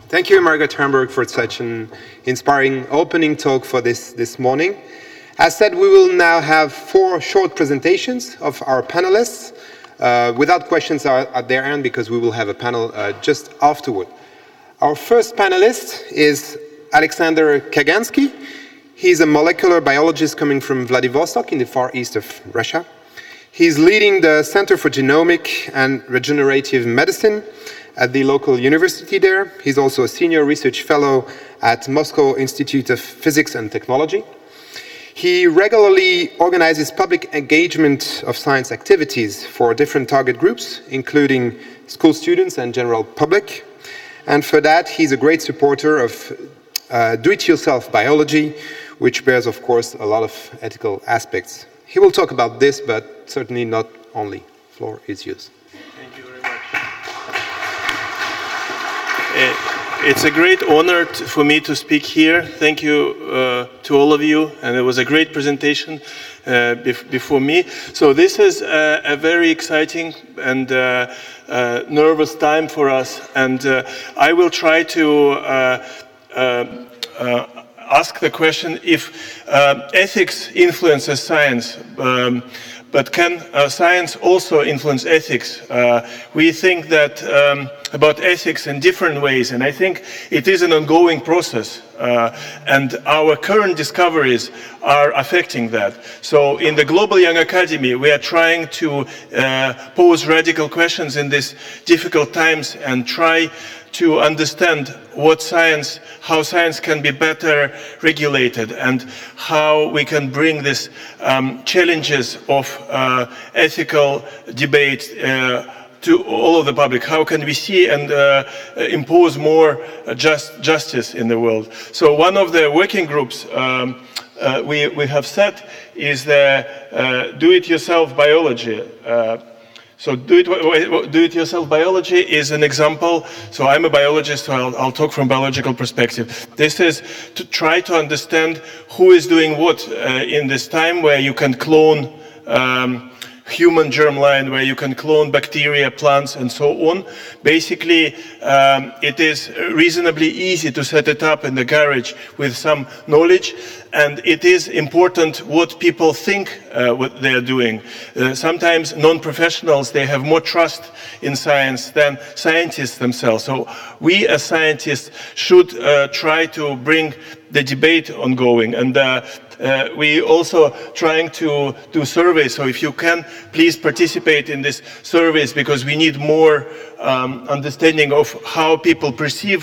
Thank you, Margaret Hamburg, for such an inspiring opening talk for this morning. As said, we will now have 4 short presentations of our panelists, without questions at their end, because we will have a panel just afterward. Our first panelist is Alexander Kagansky. He's a molecular biologist coming from Vladivostok in the far east of Russia. He's leading the Center for Genomic and Regenerative Medicine at the local university there. He's also a senior research fellow at Moscow Institute of Physics and Technology. He regularly organizes public engagement of science activities for different target groups, including school students and general public. And for that, he's a great supporter of do-it-yourself biology, which bears, of course, a lot of ethical aspects. He will talk about this, but certainly not only. Floor is yours. Thank you very much. It's a great honor for me to speak here. Thank you to all of you, and it was a great presentation before me. So this is a very exciting and nervous time for us, and I will try to ask the question if ethics influences science, but can science also influence ethics? We think that about ethics in different ways, and I think it is an ongoing process, and our current discoveries are affecting that. So in the Global Young Academy, we are trying to pose radical questions in these difficult times and try to understand how science can be better regulated and how we can bring these challenges of ethical debate to all of the public. How can we see and impose more justice in the world? So one of the working groups we have set is the do-it-yourself biology. So do-it-yourself biology is an example. So I'm a biologist, so I'll talk from biological perspective. This is to try to understand who is doing what in this time where you can clone human germline, where you can clone bacteria, plants, and so on. Basically, it is reasonably easy to set it up in the garage with some knowledge, and it is important what people think what they are doing. Sometimes non-professionals, they have more trust in science than scientists themselves. So we as scientists should try to bring the debate ongoing, and we also trying to do surveys. So if you can, please participate in these surveys, because we need more understanding of how people perceive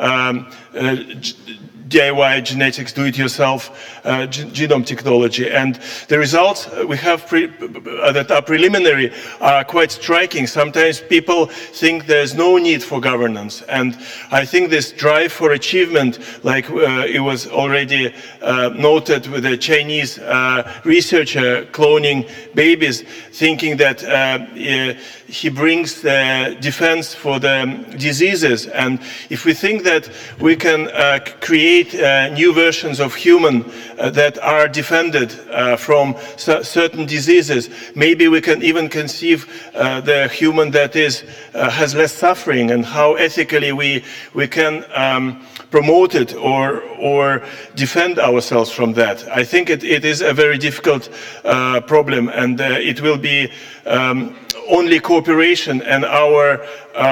DIY genetics, do-it-yourself genome technology. And the results we have that are preliminary are quite striking. Sometimes people think there's no need for governance. And I think this drive for achievement, like it was already noted with a Chinese researcher cloning babies, thinking that he brings the defense for the diseases. And if we think that we can create new versions of human that are defended from certain diseases, maybe we can even conceive the human that has less suffering, and how ethically we can promote it or defend ourselves from that. I think it is a very difficult problem, and it will be only cooperation and our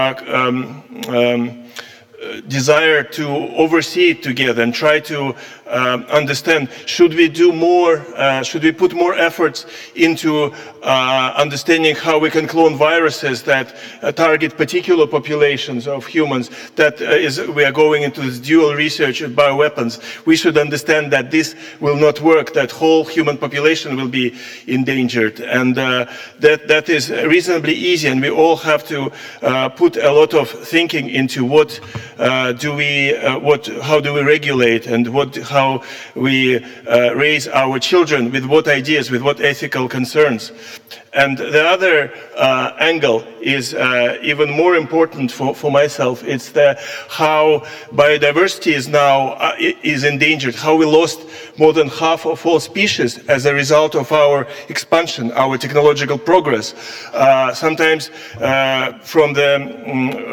desire to oversee it together and try to understand, should we do more, should we put more efforts into understanding how we can clone viruses that target particular populations of humans, we are going into this dual research of bioweapons. We should understand that this will not work, that whole human population will be endangered, and that is reasonably easy, and we all have to put a lot of thinking into how do we regulate, and how we raise our children, with what ideas, with what ethical concerns. And the other angle is even more important for myself. It's how biodiversity is now is endangered, how we lost more than half of all species as a result of our expansion, our technological progress. Sometimes from the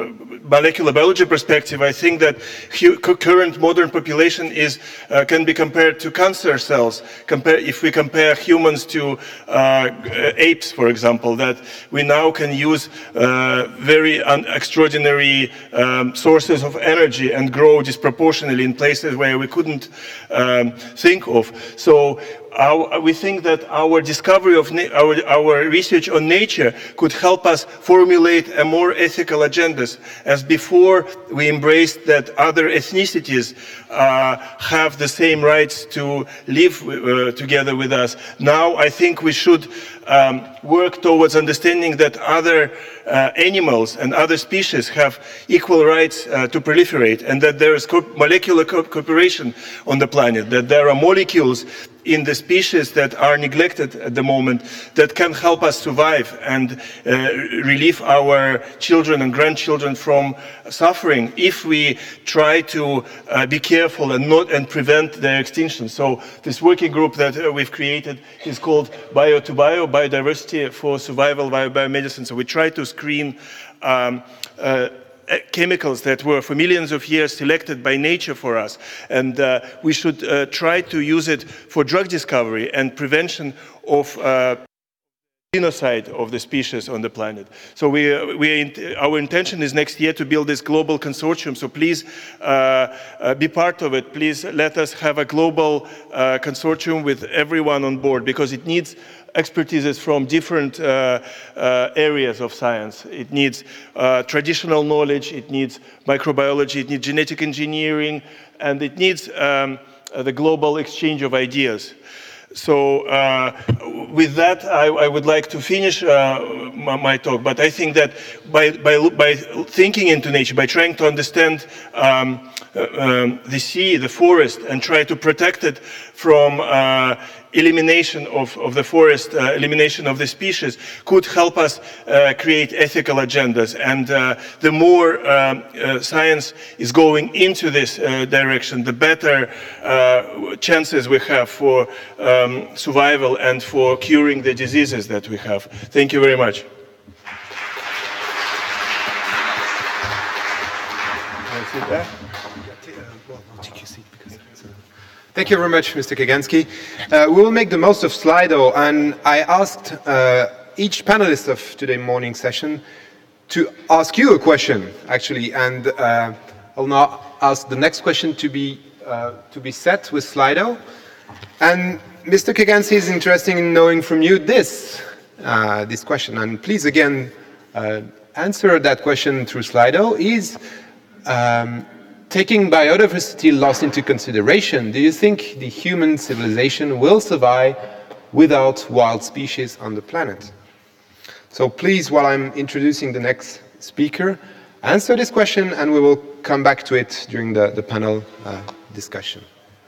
molecular biology perspective, I think that current modern population can be compared to cancer cells. If we compare humans to apes, for example, that we now can use very extraordinary sources of energy and grow disproportionately in places where we couldn't think of. So we think that our discovery of our research on nature could help us formulate a more ethical agendas. As before, we embraced that other ethnicities have the same rights to live together with us. Now, I think we should work towards understanding that other animals and other species have equal rights to proliferate, and that there is molecular cooperation on the planet, that there are molecules in the species that are neglected at the moment that can help us survive and relieve our children and grandchildren from suffering if we try to be careful and prevent their extinction. So this working group that we've created is called Bio2Bio, Biodiversity for Survival via Biomedicine. So we try to screen chemicals that were for millions of years selected by nature for us, and we should try to use it for drug discovery and prevention of genocide of the species on the planet. So our intention is next year to build this global consortium. So please be part of it. Please let us have a global consortium with everyone on board, because it needs expertises from different areas of science. It needs traditional knowledge, it needs microbiology, it needs genetic engineering, and it needs the global exchange of ideas. So with that, I would like to finish my talk, but I think that by thinking into nature, by trying to understand the sea, the forest, and try to protect it from elimination of the forest, elimination of the species, could help us create ethical agendas. And the more science is going into this direction, the better chances we have for survival and for curing the diseases that we have. Thank you very much. Thank you very much, Mr. Kagansky. We will make the most of Slido, and I asked each panelist of today's morning session to ask you a question, actually, and I'll now ask the next question to be set with Slido. And Mr. Kagansky is interested in knowing from you this question, and please again answer that question through Slido. Is taking biodiversity loss into consideration, do you think the human civilization will survive without wild species on the planet? So please, while I'm introducing the next speaker, answer this question, and we will come back to it during the panel discussion.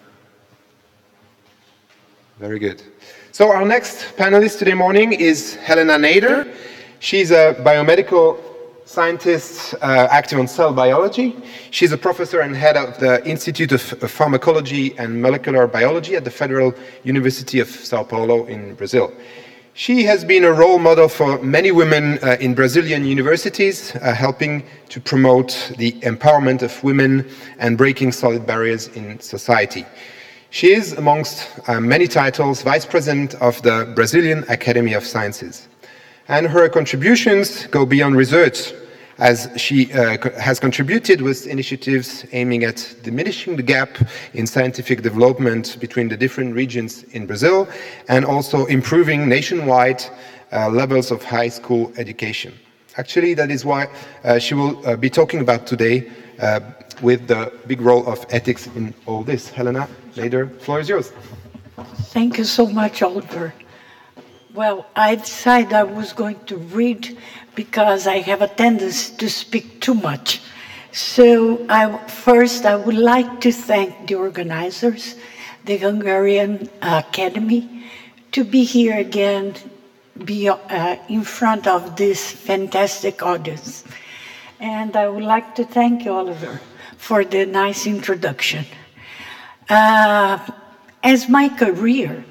Very good. So our next panelist today morning is Helena Nader. She's a biomedical scientist active on cell biology. She's a professor and head of the Institute of Pharmacology and Molecular Biology at the Federal University of Sao Paulo in Brazil. She has been a role model for many women in Brazilian universities, helping to promote the empowerment of women and breaking solid barriers in society. She is, amongst many titles, Vice President of the Brazilian Academy of Sciences. And her contributions go beyond research, as she has contributed with initiatives aiming at diminishing the gap in scientific development between the different regions in Brazil, and also improving nationwide levels of high school education. Actually, that is why she will be talking about today with the big role of ethics in all this. Helena Nader, the floor is yours. Thank you so much, Oliver. Well, I decided I was going to read because I have a tendency to speak too much. So first, I would like to thank the organizers, the Hungarian Academy, to be here again, be in front of this fantastic audience. And I would like to thank you, Oliver, for the nice introduction. As my career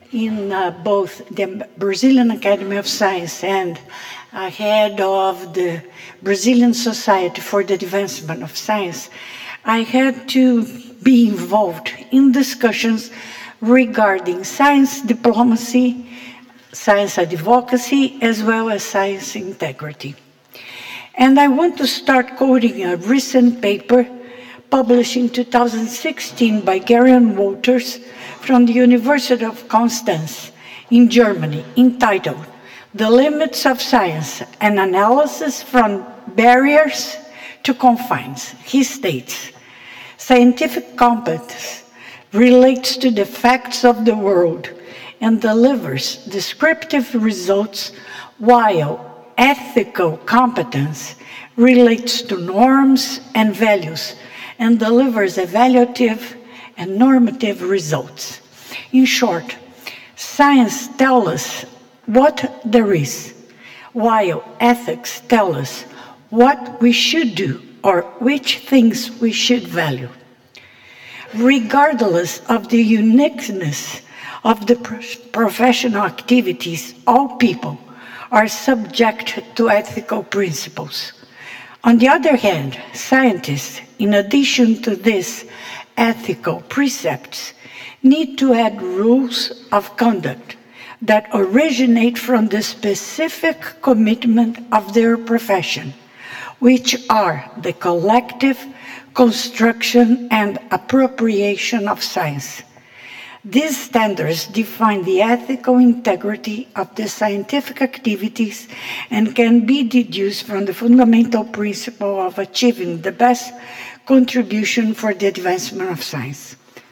in both the Brazilian Academy of Science and head of the Brazilian Society for the Advancement of Science, I had to be involved in discussions regarding science diplomacy, science advocacy, as well as science integrity. And I want to start quoting a recent paper published in 2016 by Gerion Wolters from the University of Constance in Germany, entitled "The Limits of Science: An Analysis from Barriers to Confines." He states, "Scientific competence relates to the facts of the world and delivers descriptive results, while ethical competence relates to norms and values and delivers evaluative and normative results." In short, science tells us what there is, while ethics tell us what we should do or which things we should value. Regardless of the uniqueness of the professional activities, all people are subject to ethical principles. On the other hand, scientists, in addition to these ethical precepts, need to add rules of conduct that originate from the specific commitment of their profession, which are the collective construction and appropriation of science. These standards define the ethical integrity of the scientific activities and can be deduced from the fundamental principle of achieving the best contribution for the advancement of science.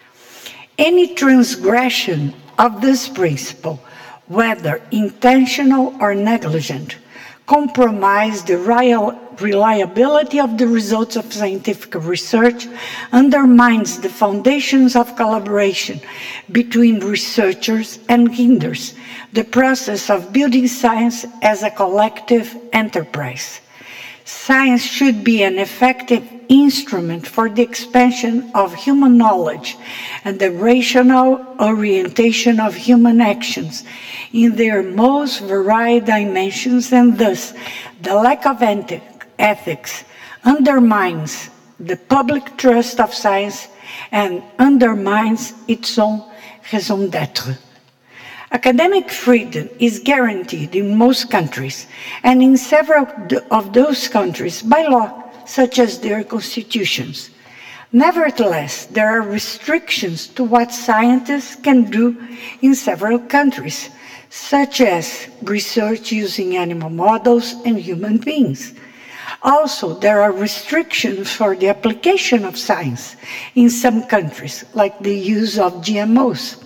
Any transgression of this principle, whether intentional or negligent, compromise the reliability of the results of scientific research, undermines the foundations of collaboration between researchers, and hinders the process of building science as a collective enterprise. Science should be an effective instrument for the expansion of human knowledge and the rational orientation of human actions in their most varied dimensions, and thus the lack of ethics undermines the public trust of science and undermines its own raison d'être. Academic freedom is guaranteed in most countries, and in several of those countries by law, such as their constitutions. Nevertheless, there are restrictions to what scientists can do in several countries, such as research using animal models and human beings. Also, there are restrictions for the application of science in some countries, like the use of GMOs.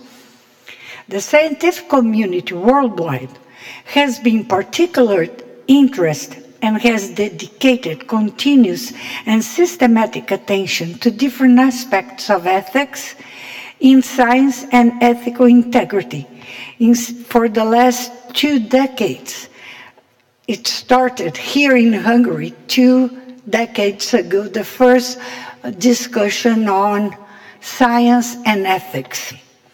The scientific community worldwide has been particularly interested and has dedicated continuous and systematic attention to different aspects of ethics in science and ethical integrity for the last 2 decades. It started here in Hungary 2 decades ago, the first discussion on science and ethics.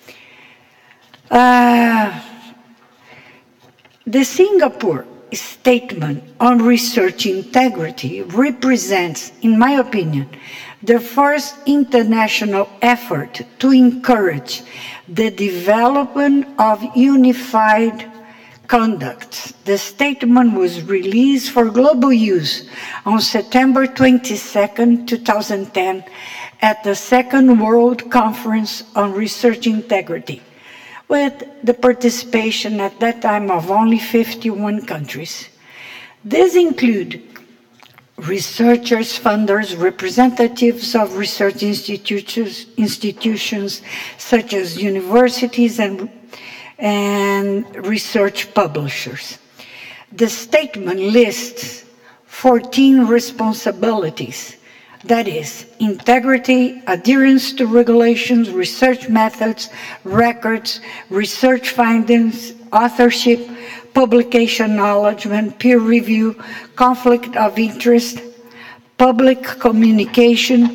The Singapore Statement on Research Integrity represents, in my opinion, the first international effort to encourage the development of unified conduct. The statement was released for global use on September 22, 2010, at the Second World Conference on Research Integrity, with the participation at that time of only 51 countries. These include researchers, funders, representatives of research institutions such as universities and research publishers. The statement lists 14 responsibilities. That is, integrity, adherence to regulations, research methods, records, research findings, authorship, publication acknowledgement, peer review, conflict of interest, public communication,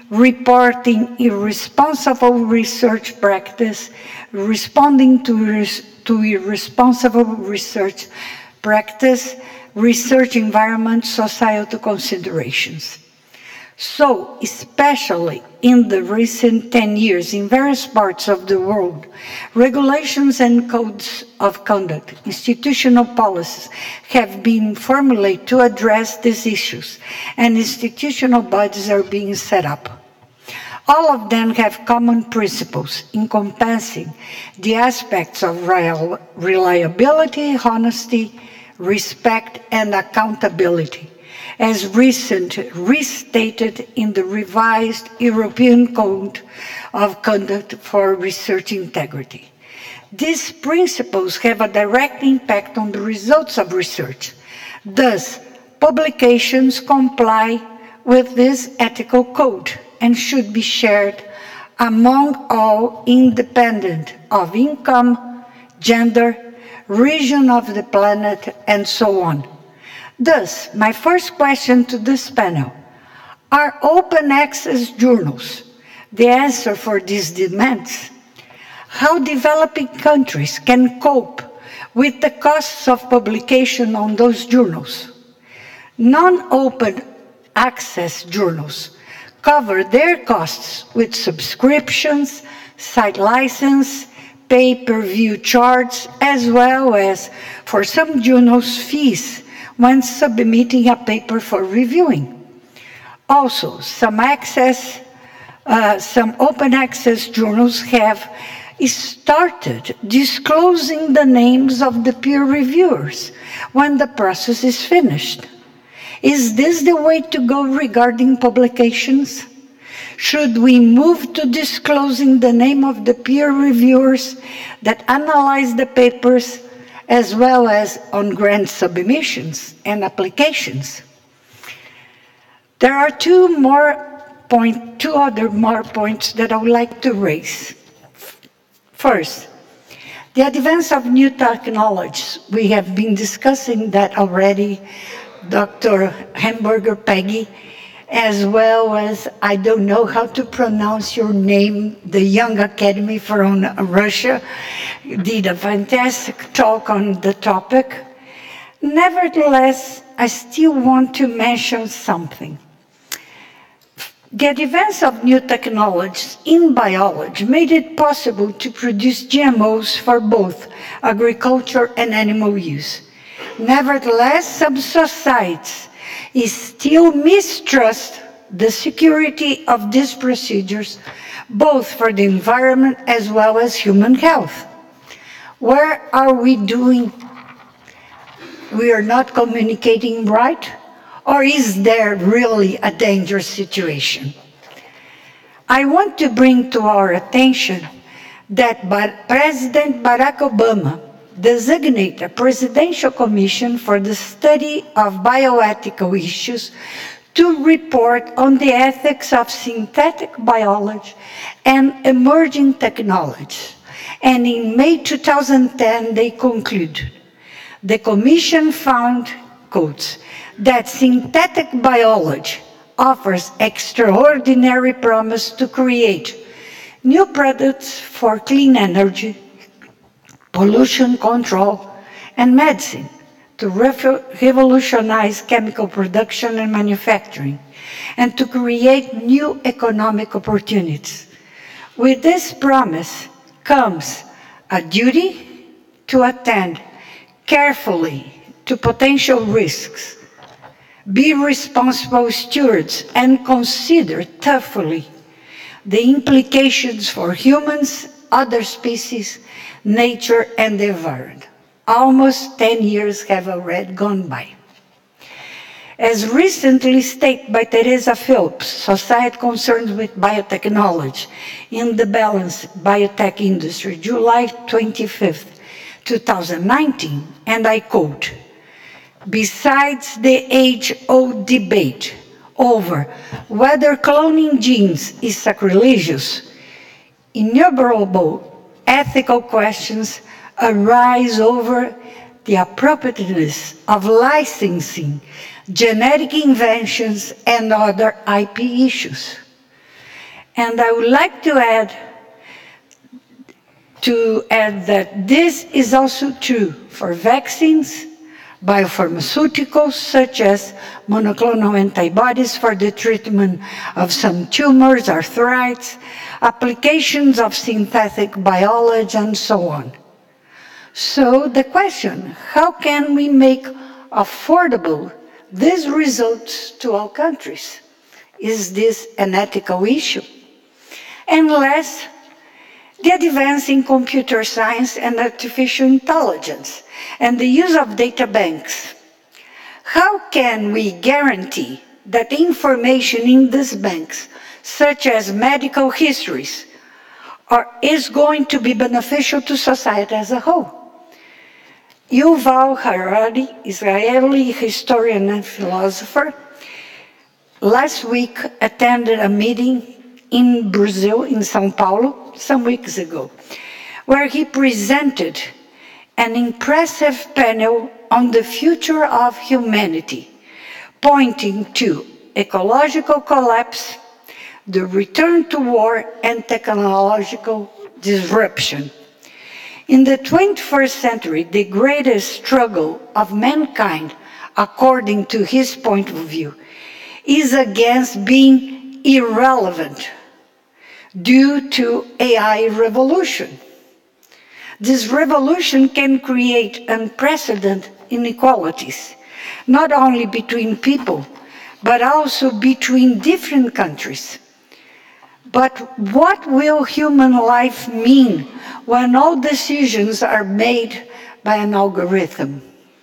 reporting irresponsible research practice, responding to irresponsible research practice, research environment, societal considerations. So, especially in the recent 10 years, in various parts of the world, regulations and codes of conduct, institutional policies have been formulated to address these issues, and institutional bodies are being set up. All of them have common principles encompassing the aspects of reliability, honesty, respect, and accountability, as recently restated in the revised European Code of Conduct for Research Integrity. These principles have a direct impact on the results of research. Thus, publications comply with this ethical code and should be shared among all, independent of income, gender, region of the planet, and so on. Thus, my first question to this panel: are open access journals the answer for these demands? How developing countries can cope with the costs of publication on those journals? Non-open access journals cover their costs with subscriptions, site license, pay-per-view charges, as well as, for some journals, fees when submitting a paper for reviewing. Also, some open access journals have started disclosing the names of the peer reviewers when the process is finished. Is this the way to go regarding publications? Should we move to disclosing the name of the peer reviewers that analyze the papers, as well as on grant submissions and applications? There are two other points that I would like to raise. First, the advance of new technologies. We have been discussing that already, Dr. Hamburger Peggy, as well as, I don't know how to pronounce your name, the Young Academy from Russia did a fantastic talk on the topic. Nevertheless, I still want to mention something. The advance of new technologies in biology made it possible to produce GMOs for both agriculture and animal use. Nevertheless, some societies still mistrust the security of these procedures, both for the environment as well as human health. Where are we doing? We are not communicating right? Or is there really a dangerous situation? I want to bring to our attention that President Barack Obama designated a presidential commission for the study of bioethical issues to report on the ethics of synthetic biology and emerging technologies. And in May 2010, they concluded. The commission found, quotes, that synthetic biology offers extraordinary promise to create new products for clean energy, pollution control, and medicine, to revolutionize chemical production and manufacturing, and to create new economic opportunities. With this promise comes a duty to attend carefully to potential risks, be responsible stewards, and consider thoughtfully the implications for humans, other species, nature, and the environment. Almost 10 years have already gone by. As recently stated by Teresa Phillips, Society Concerned with Biotechnology, in the Balance Biotech Industry, July 25th, 2019, and I quote, "Besides the age-old debate over whether cloning genes is sacrilegious, innumerable ethical questions arise over the appropriateness of licensing genetic inventions and other IP issues. And I would like to add that this is also true for vaccines, biopharmaceuticals such as monoclonal antibodies for the treatment of some tumors, arthritis, applications of synthetic biology, and so on. So the question, how can we make affordable these results to all countries? Is this an ethical issue? And last, the advance in computer science and artificial intelligence and the use of data banks. How can we guarantee that information in these banks, such as medical histories, is going to be beneficial to society as a whole? Yuval Harari, Israeli historian and philosopher, last week attended a meeting in Brazil, in São Paulo, some weeks ago, where he presented an impressive panel on the future of humanity, pointing to ecological collapse, the return to war, and technological disruption. In the 21st century, the greatest struggle of mankind, according to his point of view, is against being irrelevant due to AI revolution. This revolution can create unprecedented inequalities, not only between people, but also between different countries. But what will human life mean when all decisions are made by an algorithm?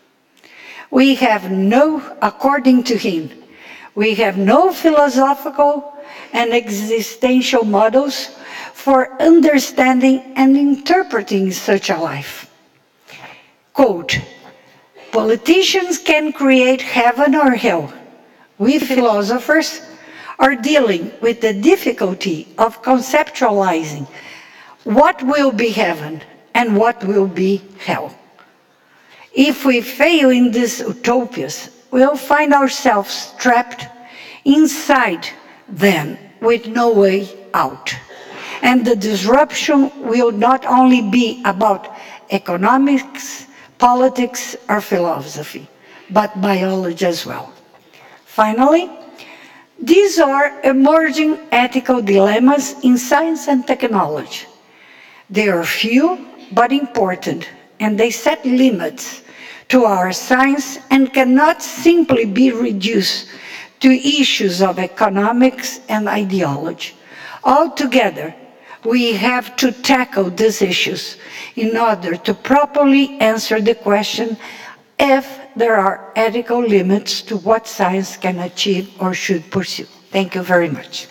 We have according to him, we have no philosophical and existential models for understanding and interpreting such a life. Quote, politicians can create heaven or hell. We philosophers are dealing with the difficulty of conceptualizing what will be heaven and what will be hell. If we fail in these utopias, we'll find ourselves trapped inside them with no way out. And the disruption will not only be about economics, politics, or philosophy, but biology as well. Finally, these are emerging ethical dilemmas in science and technology. They are few but important, and they set limits to our science and cannot simply be reduced to issues of economics and ideology. Altogether, we have to tackle these issues in order to properly answer the question if there are ethical limits to what science can achieve or should pursue. Thank you very much.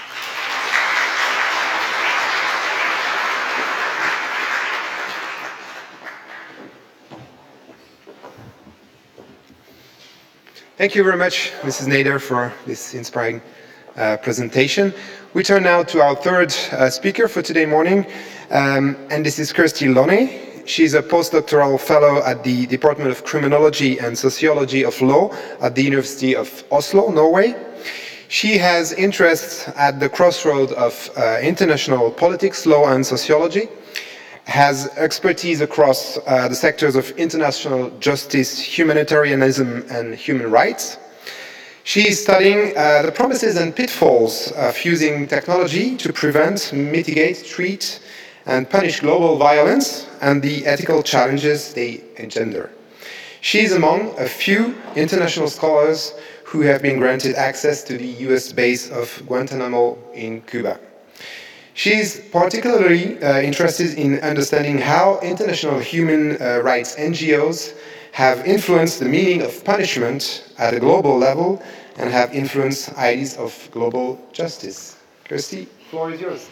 Thank you very much, Mrs. Nader, for this inspiring presentation. We turn now to our third speaker for today morning, and this is Kirsti Lonne. She's a postdoctoral fellow at the Department of Criminology and Sociology of Law at the University of Oslo, Norway. She has interests at the crossroad of international politics, law, and sociology, has expertise across the sectors of international justice, humanitarianism, and human rights. She is studying the promises and pitfalls of using technology to prevent, mitigate, treat, and punish global violence and the ethical challenges they engender. She is among a few international scholars who have been granted access to the US base of Guantanamo in Cuba. She is particularly interested in understanding how international human rights NGOs have influenced the meaning of punishment at a global level and have influenced ideas of global justice. Kirsti, the floor is yours.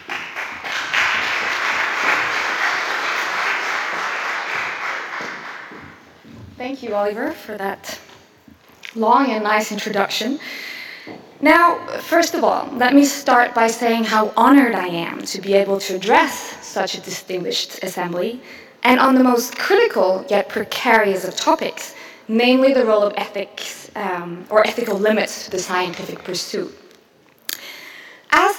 Thank you, Oliver, for that long and nice introduction. Now, first of all, let me start by saying how honored I am to be able to address such a distinguished assembly, and on the most critical yet precarious of topics, namely the role of ethics or ethical limits to the scientific pursuit. As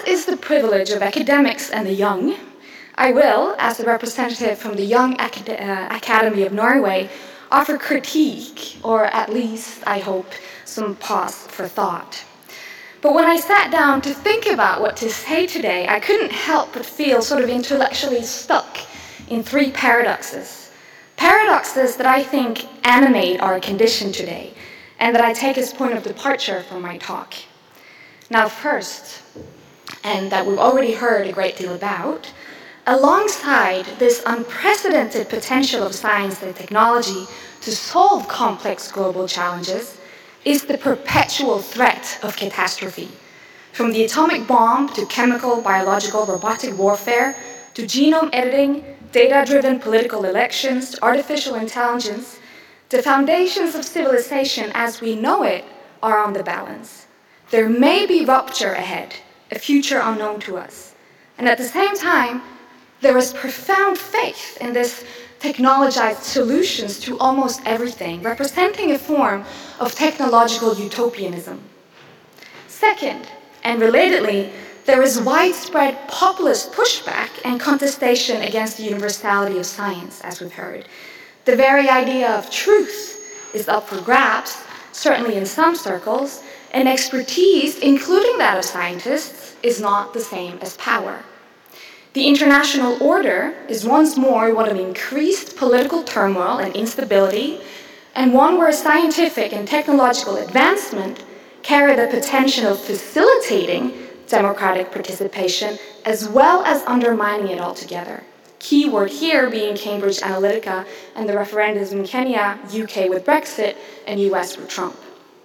is the privilege of academics and the young, I will, as a representative from the Young Academy of Norway, offer critique, or at least, I hope, some pause for thought. But when I sat down to think about what to say today, I couldn't help but feel sort of intellectually stuck in three paradoxes. Paradoxes that I think animate our condition today, and that I take as point of departure for my talk. Now first, and that we've already heard a great deal about, alongside this unprecedented potential of science and technology to solve complex global challenges is the perpetual threat of catastrophe. From the atomic bomb to chemical, biological, robotic warfare, to genome editing, data-driven political elections, to artificial intelligence, the foundations of civilization as we know it are on the balance. There may be rupture ahead, a future unknown to us. And at the same time, there is profound faith in this technologized solutions to almost everything, representing a form of technological utopianism. Second, and relatedly, there is widespread populist pushback and contestation against the universality of science, as we've heard. The very idea of truth is up for grabs, certainly in some circles, and expertise, including that of scientists, is not the same as power. The international order is once more one of increased political turmoil and instability, and one where scientific and technological advancement carry the potential of facilitating democratic participation as well as undermining it altogether. Key word here being Cambridge Analytica and the referendums in Kenya, UK with Brexit, and US with Trump.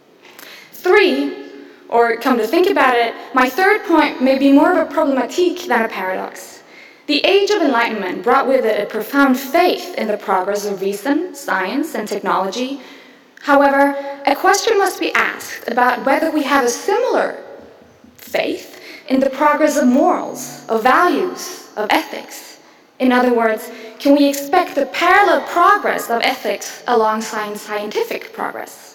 Three, or come to think about it, my third point may be more of a problematique than a paradox. The Age of Enlightenment brought with it a profound faith in the progress of reason, science, and technology. However, a question must be asked about whether we have a similar faith in the progress of morals, of values, of ethics. In other words, can we expect the parallel progress of ethics alongside scientific progress?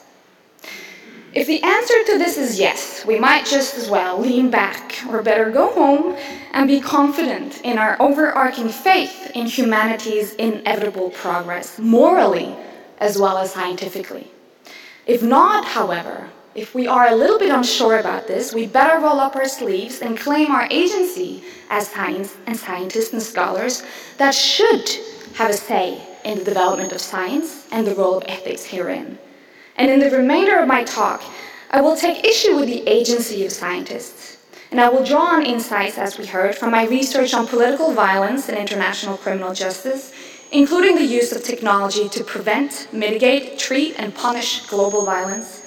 If the answer to this is yes, we might just as well lean back, or better go home, and be confident in our overarching faith in humanity's inevitable progress, morally as well as scientifically. If not, however, if we are a little bit unsure about this, we better roll up our sleeves and claim our agency as science and scientists and scholars that should have a say in the development of science and the role of ethics herein. And in the remainder of my talk, I will take issue with the agency of scientists. And I will draw on insights, as we heard, from my research on political violence and international criminal justice, including the use of technology to prevent, mitigate, treat, and punish global violence.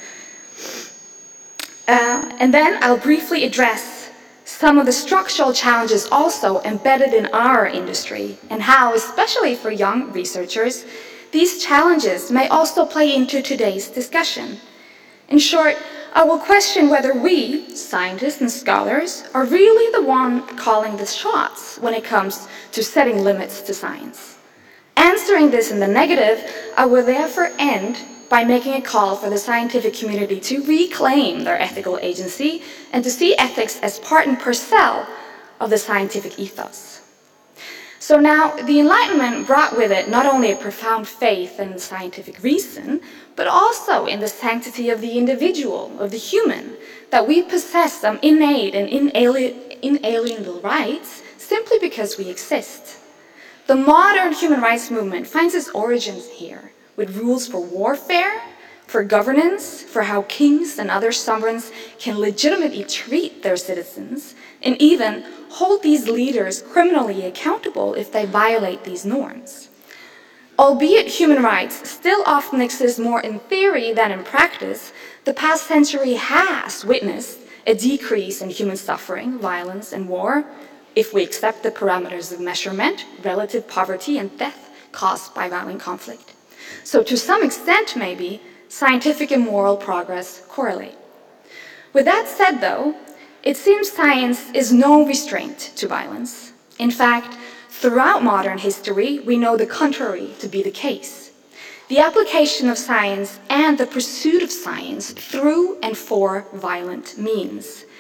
And then I'll briefly address some of the structural challenges also embedded in our industry, and how, especially for young researchers, these challenges may also play into today's discussion. In short, I will question whether we, scientists and scholars, are really the one calling the shots when it comes to setting limits to science. Answering this in the negative, I will therefore end by making a call for the scientific community to reclaim their ethical agency and to see ethics as part and parcel of the scientific ethos. So now, the Enlightenment brought with it not only a profound faith in scientific reason, but also in the sanctity of the individual, of the human, that we possess some innate and inalienable rights simply because we exist. The modern human rights movement finds its origins here, with rules for warfare, for governance, for how kings and other sovereigns can legitimately treat their citizens, and even hold these leaders criminally accountable if they violate these norms. Albeit human rights still often exist more in theory than in practice, the past century has witnessed a decrease in human suffering, violence, and war, if we accept the parameters of measurement, relative poverty, and death caused by violent conflict. So to some extent, maybe, scientific and moral progress correlate. With that said, though, it seems science is no restraint to violence. In fact, throughout modern history, we know the contrary to be the case. The application of science and the pursuit of science through and for violent means.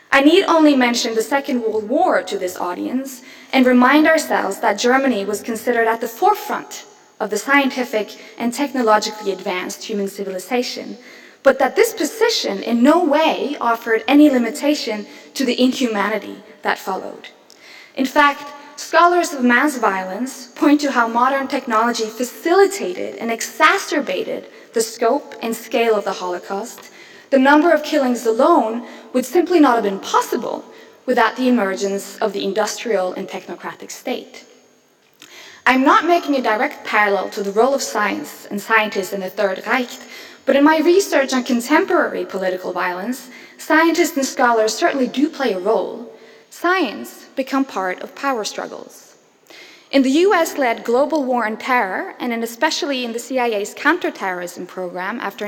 I need only mention the Second World War to this audience and remind ourselves that Germany was considered at the forefront of the scientific and technologically advanced human civilization, but that this position in no way offered any limitation to the inhumanity that followed. In fact, scholars of mass violence point to how modern technology facilitated and exacerbated the scope and scale of the Holocaust. The number of killings alone would simply not have been possible without the emergence of the industrial and technocratic state. I'm not making a direct parallel to the role of science and scientists in the Third Reich, but in my research on contemporary political violence, scientists and scholars certainly do play a role. Science become part of power struggles. In the US-led global war on terror, and especially in the CIA's counterterrorism program after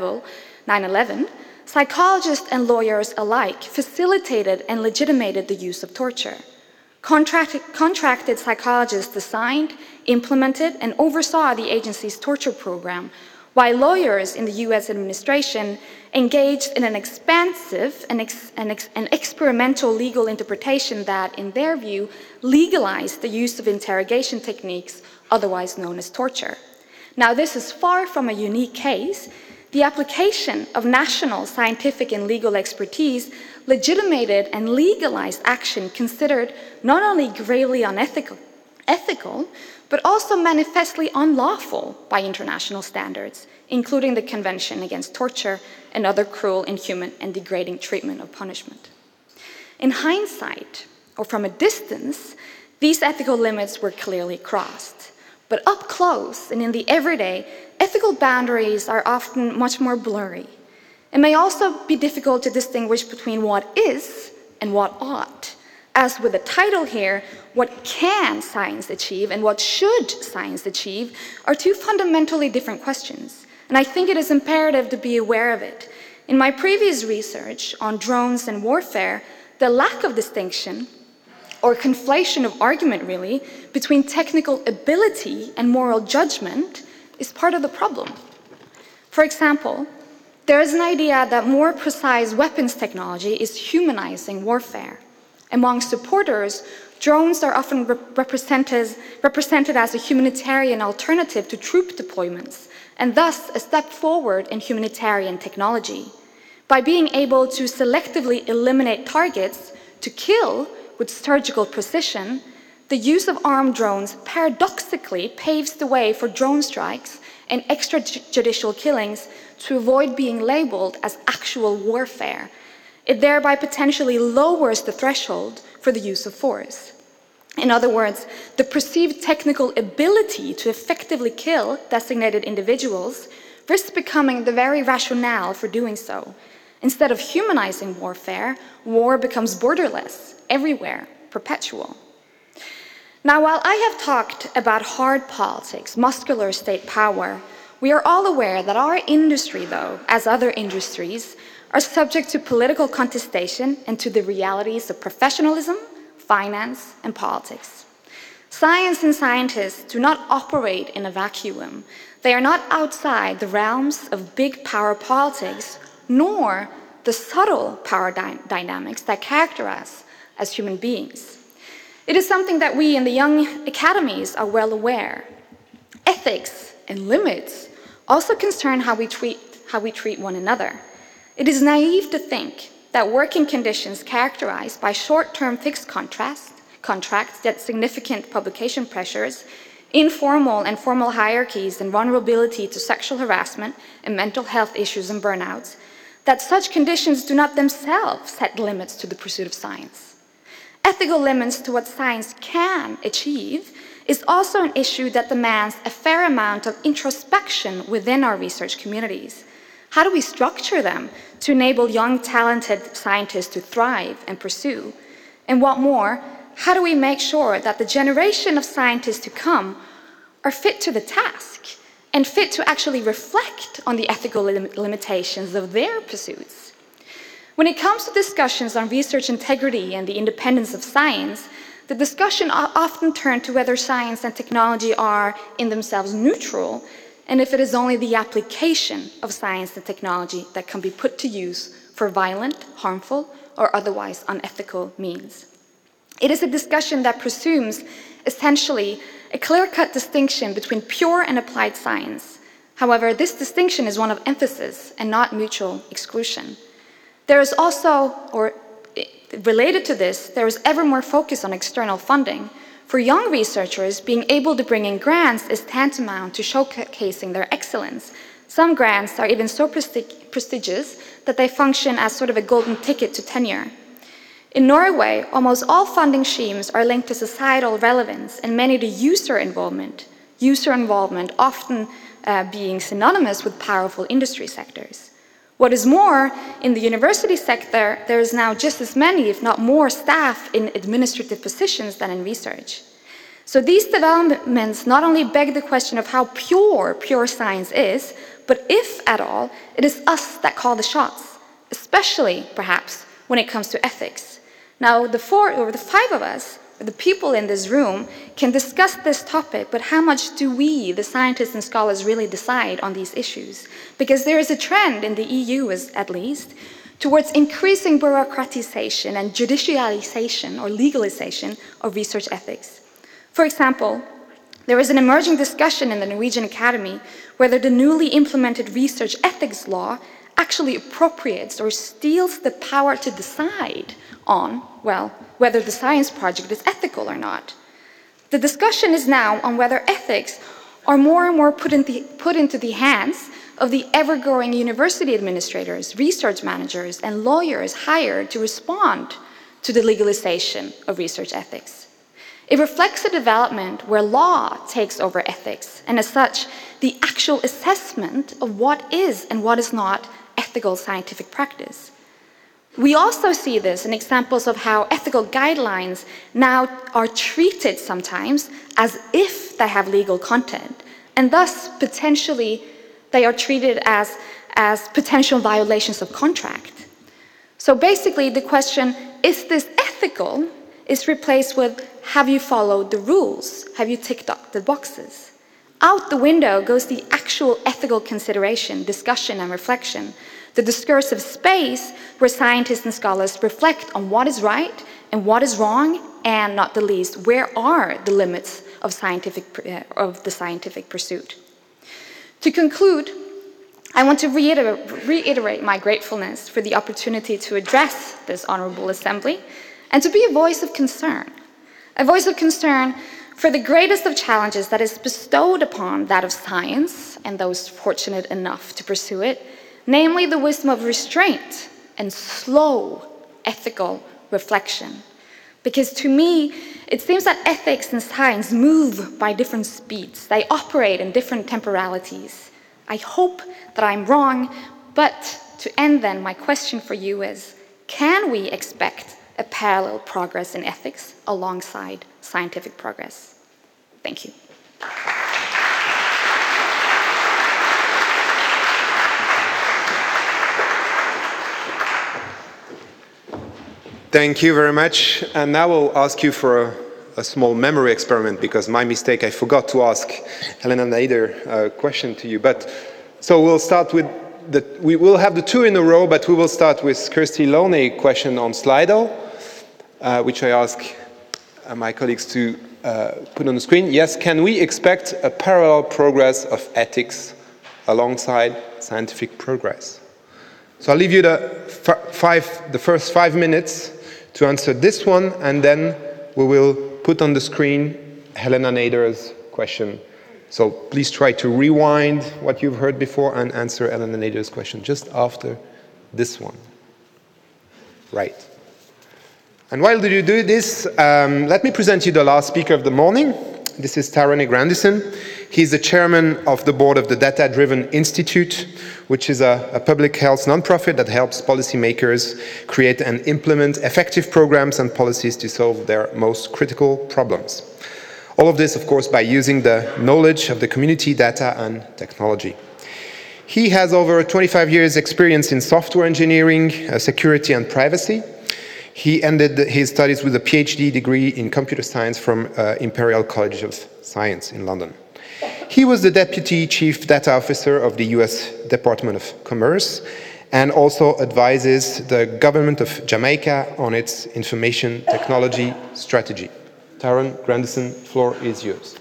9/11, psychologists and lawyers alike facilitated and legitimated the use of torture. Contracted psychologists designed, implemented, and oversaw the agency's torture program, while lawyers in the US administration engaged in an expansive and experimental legal interpretation that, in their view, legalized the use of interrogation techniques otherwise known as torture. Now, this is far from a unique case. The application of national scientific and legal expertise legitimated and legalized action considered not only gravely unethical, but also manifestly unlawful by international standards, including the Convention Against Torture and other cruel, inhuman, and degrading treatment of punishment. In hindsight, or from a distance, these ethical limits were clearly crossed. But up close and in the everyday, ethical boundaries are often much more blurry. It may also be difficult to distinguish between what is and what ought. As with the title here, what can science achieve and what should science achieve are two fundamentally different questions. And I think it is imperative to be aware of it. In my previous research on drones and warfare, the lack of distinction, or conflation of argument really, between technical ability and moral judgment is part of the problem. For example, there is an idea that more precise weapons technology is humanizing warfare. Among supporters, drones are often represented as a humanitarian alternative to troop deployments, and thus a step forward in humanitarian technology. By being able to selectively eliminate targets to kill with surgical precision, the use of armed drones paradoxically paves the way for drone strikes and extrajudicial killings to avoid being labeled as actual warfare. It thereby potentially lowers the threshold for the use of force. In other words, the perceived technical ability to effectively kill designated individuals risks becoming the very rationale for doing so. Instead of humanizing warfare, war becomes borderless, everywhere, perpetual. Now, while I have talked about hard politics, muscular state power, we are all aware that our industry, though, as other industries, are subject to political contestation and to the realities of professionalism, finance, and politics. Science and scientists do not operate in a vacuum. They are not outside the realms of big power politics, nor the subtle power dynamics that characterize us as human beings. It is something that we in the young academies are well aware. Ethics and limits also concern how we treat one another. It is naive to think that working conditions characterized by short-term fixed contracts, yet significant publication pressures, informal and formal hierarchies, and vulnerability to sexual harassment and mental health issues and burnouts, that such conditions do not themselves set limits to the pursuit of science. Ethical limits to what science can achieve is also an issue that demands a fair amount of introspection within our research communities. How do we structure them to enable young, talented scientists to thrive and pursue? And what more, how do we make sure that the generation of scientists to come are fit to the task and fit to actually reflect on the ethical limitations of their pursuits? When it comes to discussions on research integrity and the independence of science, the discussion often turns to whether science and technology are in themselves neutral, and if it is only the application of science and technology that can be put to use for violent, harmful, or otherwise unethical means. It is a discussion that presumes, essentially, a clear-cut distinction between pure and applied science. However, this distinction is one of emphasis and not mutual exclusion. There is also, or related to this, there is ever more focus on external funding. For young researchers, being able to bring in grants is tantamount to showcasing their excellence. Some grants are even so prestigious that they function as sort of a golden ticket to tenure. In Norway, almost all funding schemes are linked to societal relevance and many to user involvement often being synonymous with powerful industry sectors. What is more, in the university sector, there is now just as many, if not more, staff in administrative positions than in research. So these developments not only beg the question of how pure science is, but if at all, it is us that call the shots, especially, perhaps, when it comes to ethics. Now, the five of us, the people in this room, can discuss this topic, but how much do we, the scientists and scholars, really decide on these issues? Because there is a trend in the EU, at least, towards increasing bureaucratization and judicialization or legalization of research ethics. For example, there is an emerging discussion in the Norwegian Academy whether the newly implemented research ethics law actually appropriates or steals the power to decide on, well, whether the science project is ethical or not. The discussion is now on whether ethics are more and more put into the hands of the ever-growing university administrators, research managers, and lawyers hired to respond to the legalization of research ethics. It reflects a development where law takes over ethics, and as such, the actual assessment of what is and what is not ethical scientific practice. We also see this in examples of how ethical guidelines now are treated sometimes as if they have legal content, and thus potentially they are treated as potential violations of contract. So basically the question, is this ethical, is replaced with, have you followed the rules? Have you ticked off the boxes? Out the window goes the actual ethical consideration, discussion, and reflection, the discursive space where scientists and scholars reflect on what is right and what is wrong, and not the least, where are the limits of the scientific pursuit. To conclude, I want to reiterate my gratefulness for the opportunity to address this honorable assembly and to be a voice of concern for the greatest of challenges that is bestowed upon that of science and those fortunate enough to pursue it, namely the wisdom of restraint and slow ethical reflection. Because to me, it seems that ethics and science move by different speeds. They operate in different temporalities. I hope that I'm wrong, but to end then, my question for you is, can we expect a parallel progress in ethics alongside scientific progress? Thank you. Thank you very much. And now I'll ask you for a small memory experiment, because my mistake, I forgot to ask Helena Nader a question to you. But so we'll start with we will have the two in a row, but we will start with Kirsty Loney question on Slido, which I ask my colleagues to put on the screen. Yes, can we expect a parallel progress of ethics alongside scientific progress? So I'll leave you the first 5 minutes to answer this one, and then we will put on the screen Helena Nader's question. So please try to rewind what you've heard before and answer Helena Nader's question just after this one. Right. And while you do this, let me present you the last speaker of the morning. This is Tarone Grandison. He's the chairman of the board of the Data Driven Institute, which is a public health nonprofit that helps policymakers create and implement effective programs and policies to solve their most critical problems. All of this, of course, by using the knowledge of the community, data, and technology. He has over 25 years experience in software engineering, security, and privacy. He ended his studies with a PhD degree in computer science from Imperial College of Science in London. He was the Deputy Chief Data Officer of the US Department of Commerce and also advises the government of Jamaica on its information technology strategy. Tyrone Grandison, floor is yours.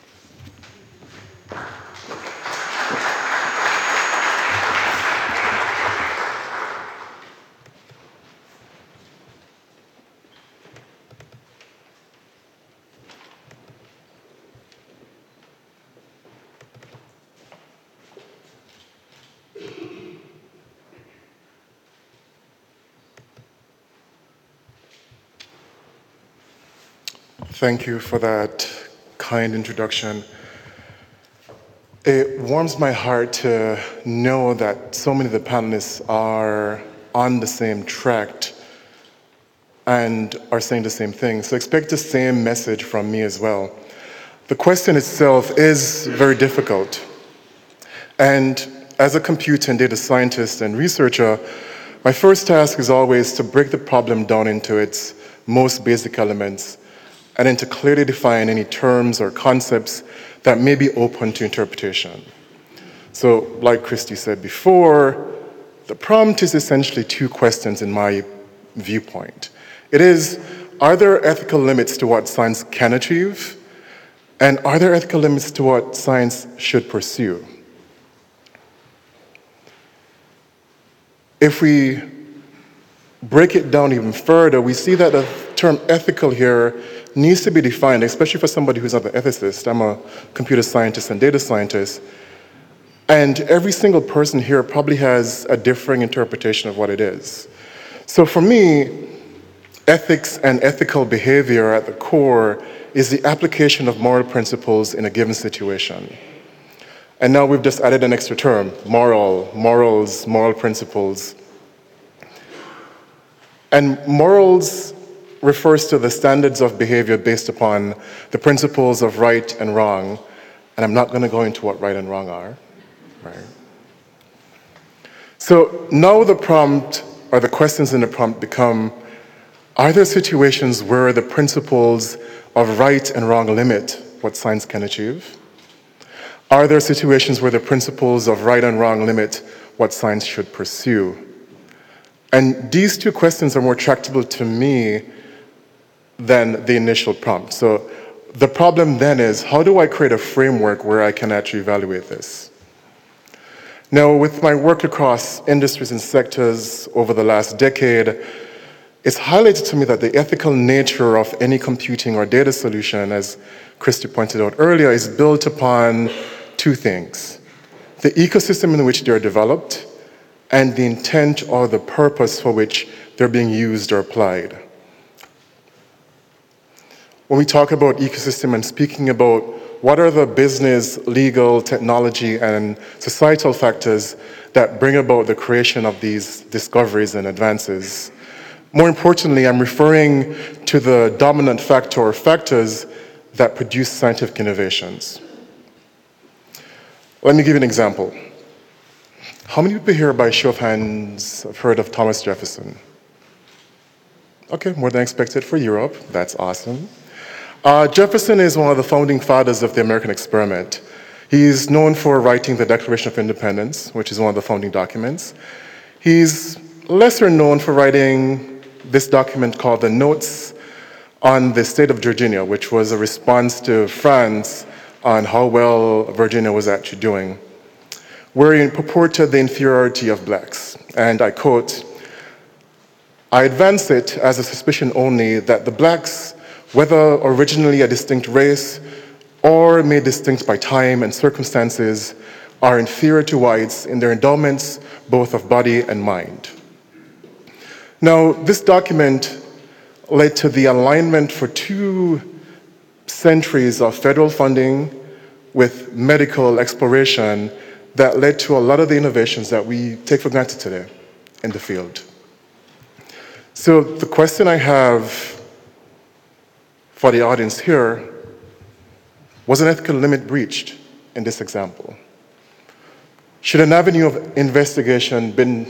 Thank you for that kind introduction. It warms my heart to know that so many of the panelists are on the same track and are saying the same thing. So expect the same message from me as well. The question itself is very difficult. And as a computer and data scientist and researcher, my first task is always to break the problem down into its most basic elements and then to clearly define any terms or concepts that may be open to interpretation. So, like Christy said before, the prompt is essentially two questions in my viewpoint. It is, are there ethical limits to what science can achieve? And are there ethical limits to what science should pursue? If we break it down even further, we see that the term ethical here needs to be defined, especially for somebody who's not an ethicist. I'm a computer scientist and data scientist. And every single person here probably has a differing interpretation of what it is. So for me, ethics and ethical behavior at the core is the application of moral principles in a given situation. And now we've just added an extra term, morals, moral principles. And morals refers to the standards of behavior based upon the principles of right and wrong. And I'm not going to go into what right and wrong are. Right? So now the prompt, or the questions in the prompt become, are there situations where the principles of right and wrong limit what science can achieve? Are there situations where the principles of right and wrong limit what science should pursue? And these two questions are more tractable to me than the initial prompt. So the problem then is, how do I create a framework where I can actually evaluate this? Now, with my work across industries and sectors over the last decade, it's highlighted to me that the ethical nature of any computing or data solution, as Christy pointed out earlier, is built upon two things: the ecosystem in which they're developed and the intent or the purpose for which they're being used or applied. When we talk about ecosystem and speaking about what are the business, legal, technology, and societal factors that bring about the creation of these discoveries and advances, more importantly, I'm referring to the dominant factor or factors that produce scientific innovations. Let me give you an example. How many people here, by show of hands, have heard of Thomas Jefferson? Okay, more than expected for Europe. That's awesome. Jefferson is one of the founding fathers of the American experiment. He's known for writing the Declaration of Independence, which is one of the founding documents. He's lesser known for writing this document called the Notes on the State of Virginia, which was a response to France on how well Virginia was actually doing, where he purported the inferiority of blacks. And I quote, "I advance it as a suspicion only that the blacks, whether originally a distinct race or made distinct by time and circumstances, are inferior to whites in their endowments both of body and mind." Now, this document led to the alignment for 2 centuries of federal funding with medical exploration that led to a lot of the innovations that we take for granted today in the field. So the question I have for the audience here, was an ethical limit breached in this example? Should this avenue of investigation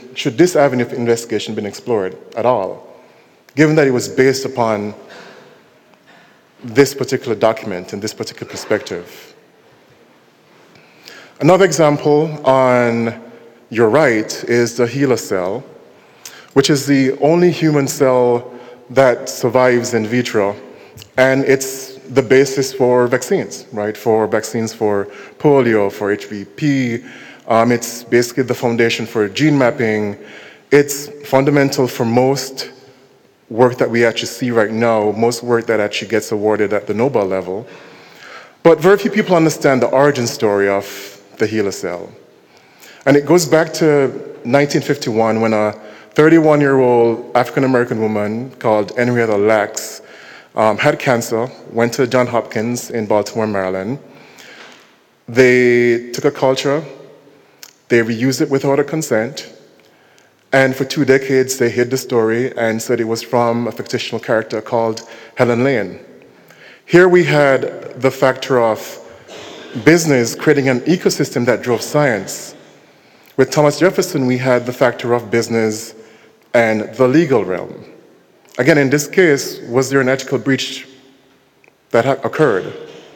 been explored at all, given that it was based upon this particular document and this particular perspective? Another example on your right, is the HeLa cell, which is the only human cell that survives in vitro, and it's the basis for vaccines, right? For vaccines for polio, for HPV. It's basically the foundation for gene mapping. It's fundamental for most work that we actually see right now, most work that actually gets awarded at the Nobel level. But very few people understand the origin story of the HeLa cell. And it goes back to 1951 when a 31-year-old African-American woman called Henrietta Lacks had cancer, went to Johns Hopkins in Baltimore, Maryland. They took a culture, they reused it without her consent, and for 2 decades they hid the story and said it was from a fictional character called Helen Lane. Here we had the factor of business creating an ecosystem that drove science. With Thomas Jefferson, we had the factor of business and the legal realm. Again, in this case, was there an ethical breach that occurred?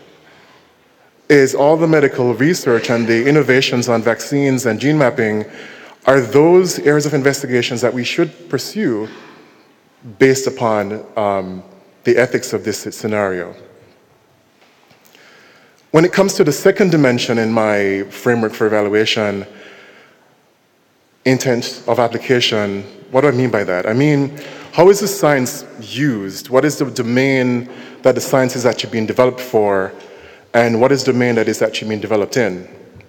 Is all the medical research and the innovations on vaccines and gene mapping, are those areas of investigations that we should pursue based upon the ethics of this scenario? When it comes to the second dimension in my framework for evaluation, intent of application, what do I mean by that? I mean, how is the science used? What is the domain that the science is actually being developed for? And what is the domain that it's actually being developed in?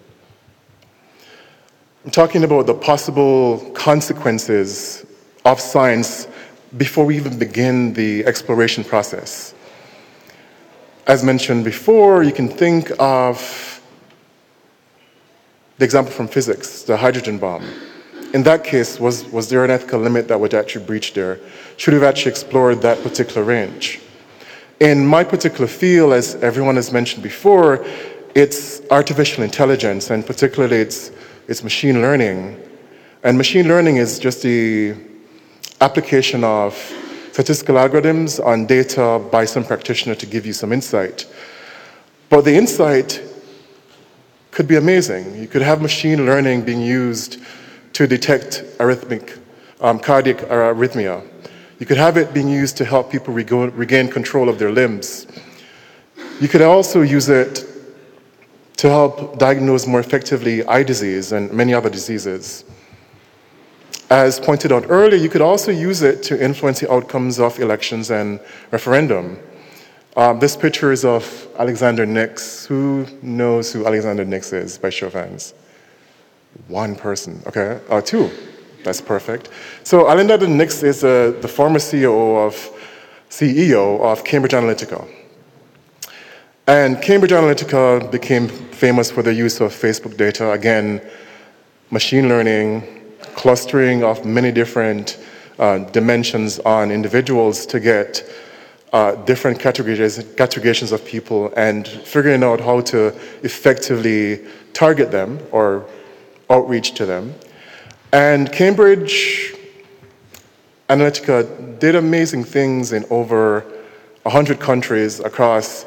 I'm talking about the possible consequences of science before we even begin the exploration process. As mentioned before, you can think of the example from physics, the hydrogen bomb. In that case, was there an ethical limit that would actually breach there? Should we have actually explored that particular range? In my particular field, as everyone has mentioned before, it's artificial intelligence, and particularly it's machine learning. And machine learning is just the application of statistical algorithms on data by some practitioner to give you some insight. But the insight could be amazing. You could have machine learning being used to detect cardiac arrhythmia. You could have it being used to help people regain control of their limbs. You could also use it to help diagnose more effectively eye disease and many other diseases. As pointed out earlier, you could also use it to influence the outcomes of elections and referendum. This picture is of Alexander Nix. Who knows who Alexander Nix is, by show of hands? One person, okay, two, that's perfect. So Alexander Nix is the former CEO of Cambridge Analytica. And Cambridge Analytica became famous for the use of Facebook data, again, machine learning, clustering of many different dimensions on individuals to get different categorizations of people and figuring out how to effectively target them or outreach to them. And Cambridge Analytica did amazing things in over 100 countries across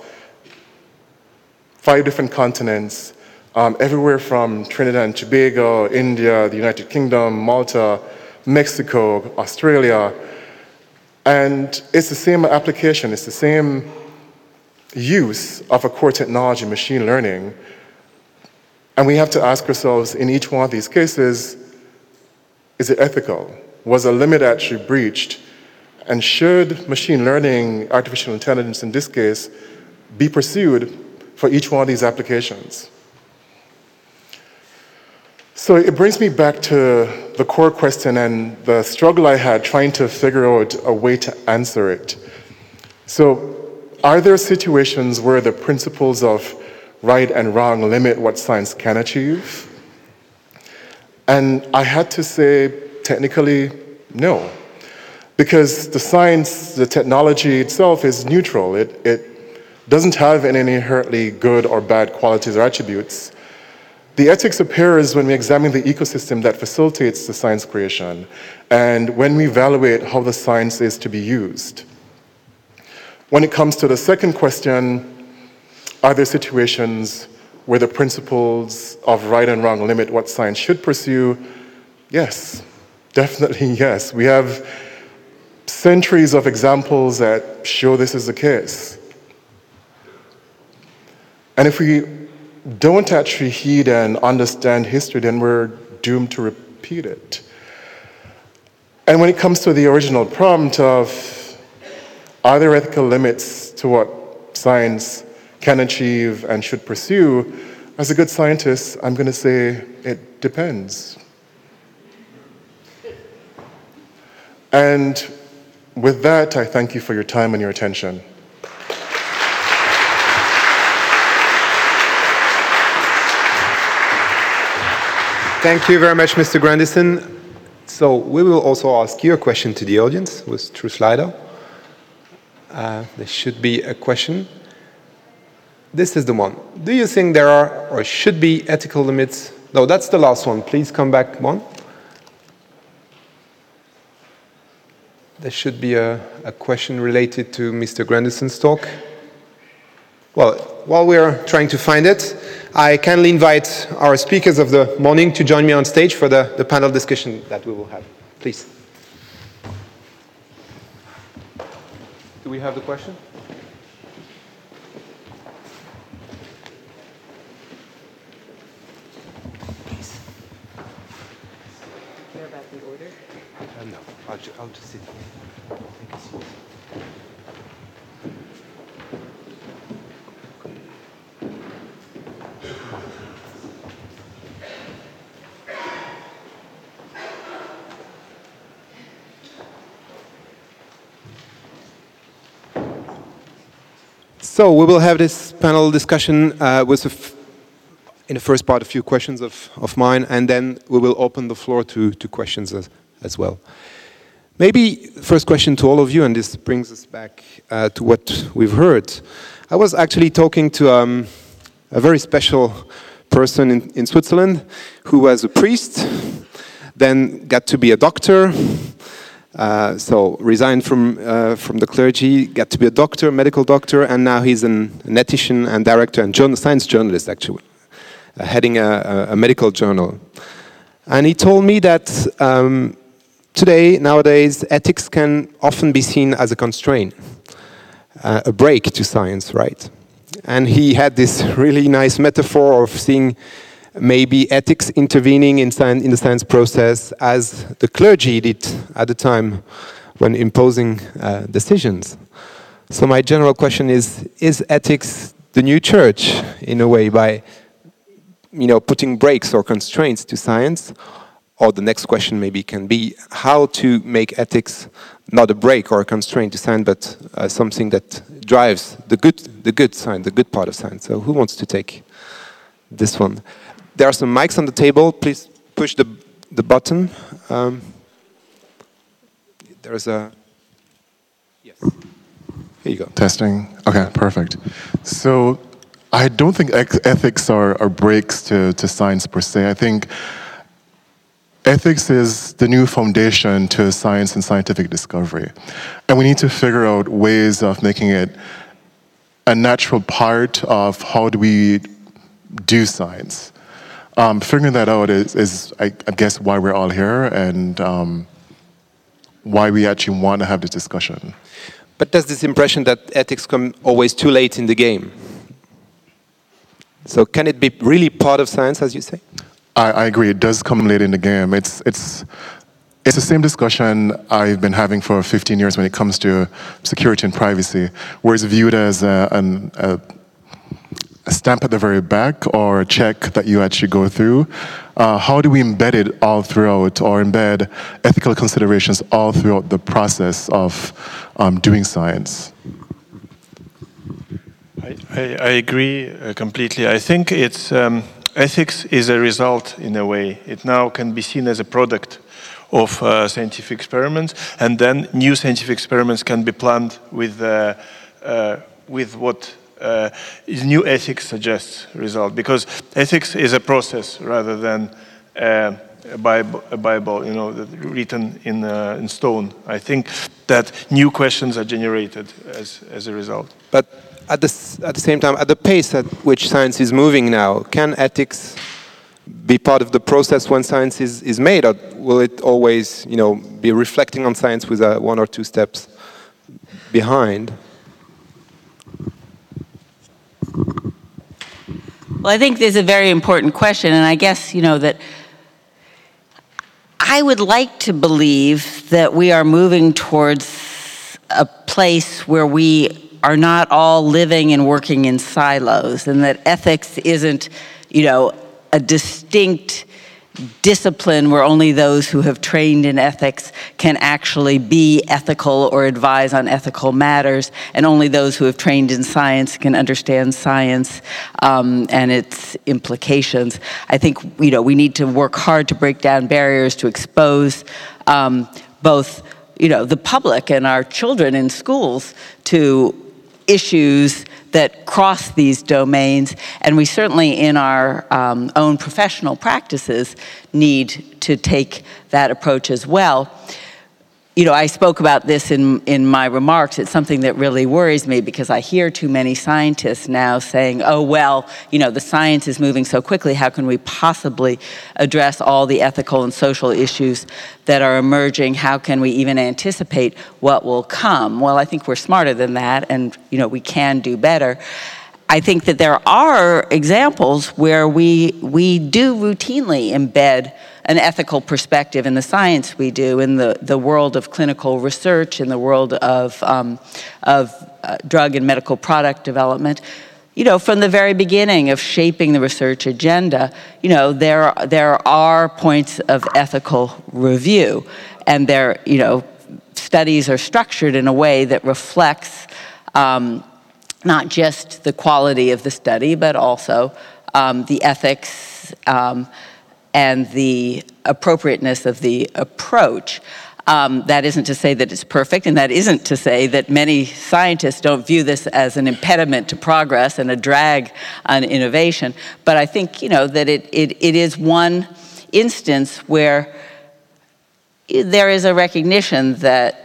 5 different continents, everywhere from Trinidad and Tobago, India, the United Kingdom, Malta, Mexico, Australia. And it's the same application, it's the same use of a core technology, machine learning. And we have to ask ourselves, in each one of these cases, is it ethical? Was a limit actually breached? And should machine learning, artificial intelligence in this case, be pursued for each one of these applications? So it brings me back to the core question and the struggle I had trying to figure out a way to answer it. So are there situations where the principles of right and wrong limit what science can achieve? And I had to say, technically, no. Because the science, the technology itself is neutral. It doesn't have any inherently good or bad qualities or attributes. The ethics appears when we examine the ecosystem that facilitates the science creation and when we evaluate how the science is to be used. When it comes to the second question, are there situations where the principles of right and wrong limit what science should pursue? Yes, definitely yes. We have centuries of examples that show this is the case. And if we don't actually heed and understand history, then we're doomed to repeat it. And when it comes to the original prompt of, are there ethical limits to what science can achieve and should pursue? As a good scientist, I'm going to say it depends. And with that, I thank you for your time and your attention. Thank you very much, Mr. Grandison. So we will also ask you a question to the audience through Slido. There should be a question. This is the one. Do you think there are or should be ethical limits? No, that's the last one. Please come back one. There should be a question related to Mr. Grandison's talk. Well, while we are trying to find it, I kindly invite our speakers of the morning to join me on stage for the panel discussion that we will have. Please. Do we have the question? Please. Care about the order? No, I'll just sit here. Take a seat. So we will have this panel discussion with, in the first part, a few questions of mine, and then we will open the floor to questions as well. Maybe first question to all of you, and this brings us back to what we've heard. I was actually talking to a very special person in Switzerland who was a priest, then got to be a doctor, so resigned from the clergy, got to be a doctor, medical doctor, and now he's an ethician and director and science journalist, actually, heading a medical journal. And he told me that nowadays, ethics can often be seen as a constraint, a break to science, right? And he had this really nice metaphor of seeing maybe ethics intervening in the science process as the clergy did at the time when imposing decisions. So my general question is ethics the new church in a way by putting brakes or constraints to science? Or the next question maybe can be how to make ethics not a break or a constraint to science, but something that drives the good science, the good part of science. So who wants to take this one? There are some mics on the table. Please push the button. There's a... Yes. Here you go. Testing. Okay, perfect. So I don't think ethics are breaks to science per se. I think ethics is the new foundation to science and scientific discovery. And we need to figure out ways of making it a natural part of how do we do science. Figuring that out is I guess, why we're all here and why we actually want to have this discussion. But there's this impression that ethics come always too late in the game. So can it be really part of science, as you say? I agree. It does come late in the game. It's the same discussion I've been having for 15 years when it comes to security and privacy, where it's viewed as a stamp at the very back or a check that you actually go through. How do we embed it all throughout, or embed ethical considerations all throughout the process of doing science? I agree completely. I think it's ethics is a result in a way. It now can be seen as a product of scientific experiments, and then new scientific experiments can be planned with what new ethics suggests result. Because ethics is a process rather than a Bible, written in stone. I think that new questions are generated as a result. But at the same time, at the pace at which science is moving now, can ethics be part of the process when science is made, or will it always, be reflecting on science with one or two steps behind? Well, I think this is a very important question, and I guess, that I would like to believe that we are moving towards a place where we are not all living and working in silos, and that ethics isn't, a distinct discipline where only those who have trained in ethics can actually be ethical or advise on ethical matters, and only those who have trained in science can understand science and its implications. I think we need to work hard to break down barriers, to expose both the public and our children in schools to issues that cross these domains, and we certainly in our own professional practices need to take that approach as well. I spoke about this in my remarks. It's something that really worries me because I hear too many scientists now saying, oh, well, the science is moving so quickly, how can we possibly address all the ethical and social issues that are emerging? How can we even anticipate what will come? Well, I think we're smarter than that, and we can do better. I think that there are examples where we do routinely embed an ethical perspective in the science we do, in the world of clinical research, in the world of drug and medical product development. From the very beginning of shaping the research agenda, there are points of ethical review, and studies are structured in a way that reflects not just the quality of the study, but also the ethics and the appropriateness of the approach. That isn't to say that it's perfect, and that isn't to say that many scientists don't view this as an impediment to progress and a drag on innovation. But I think, that it is one instance where there is a recognition that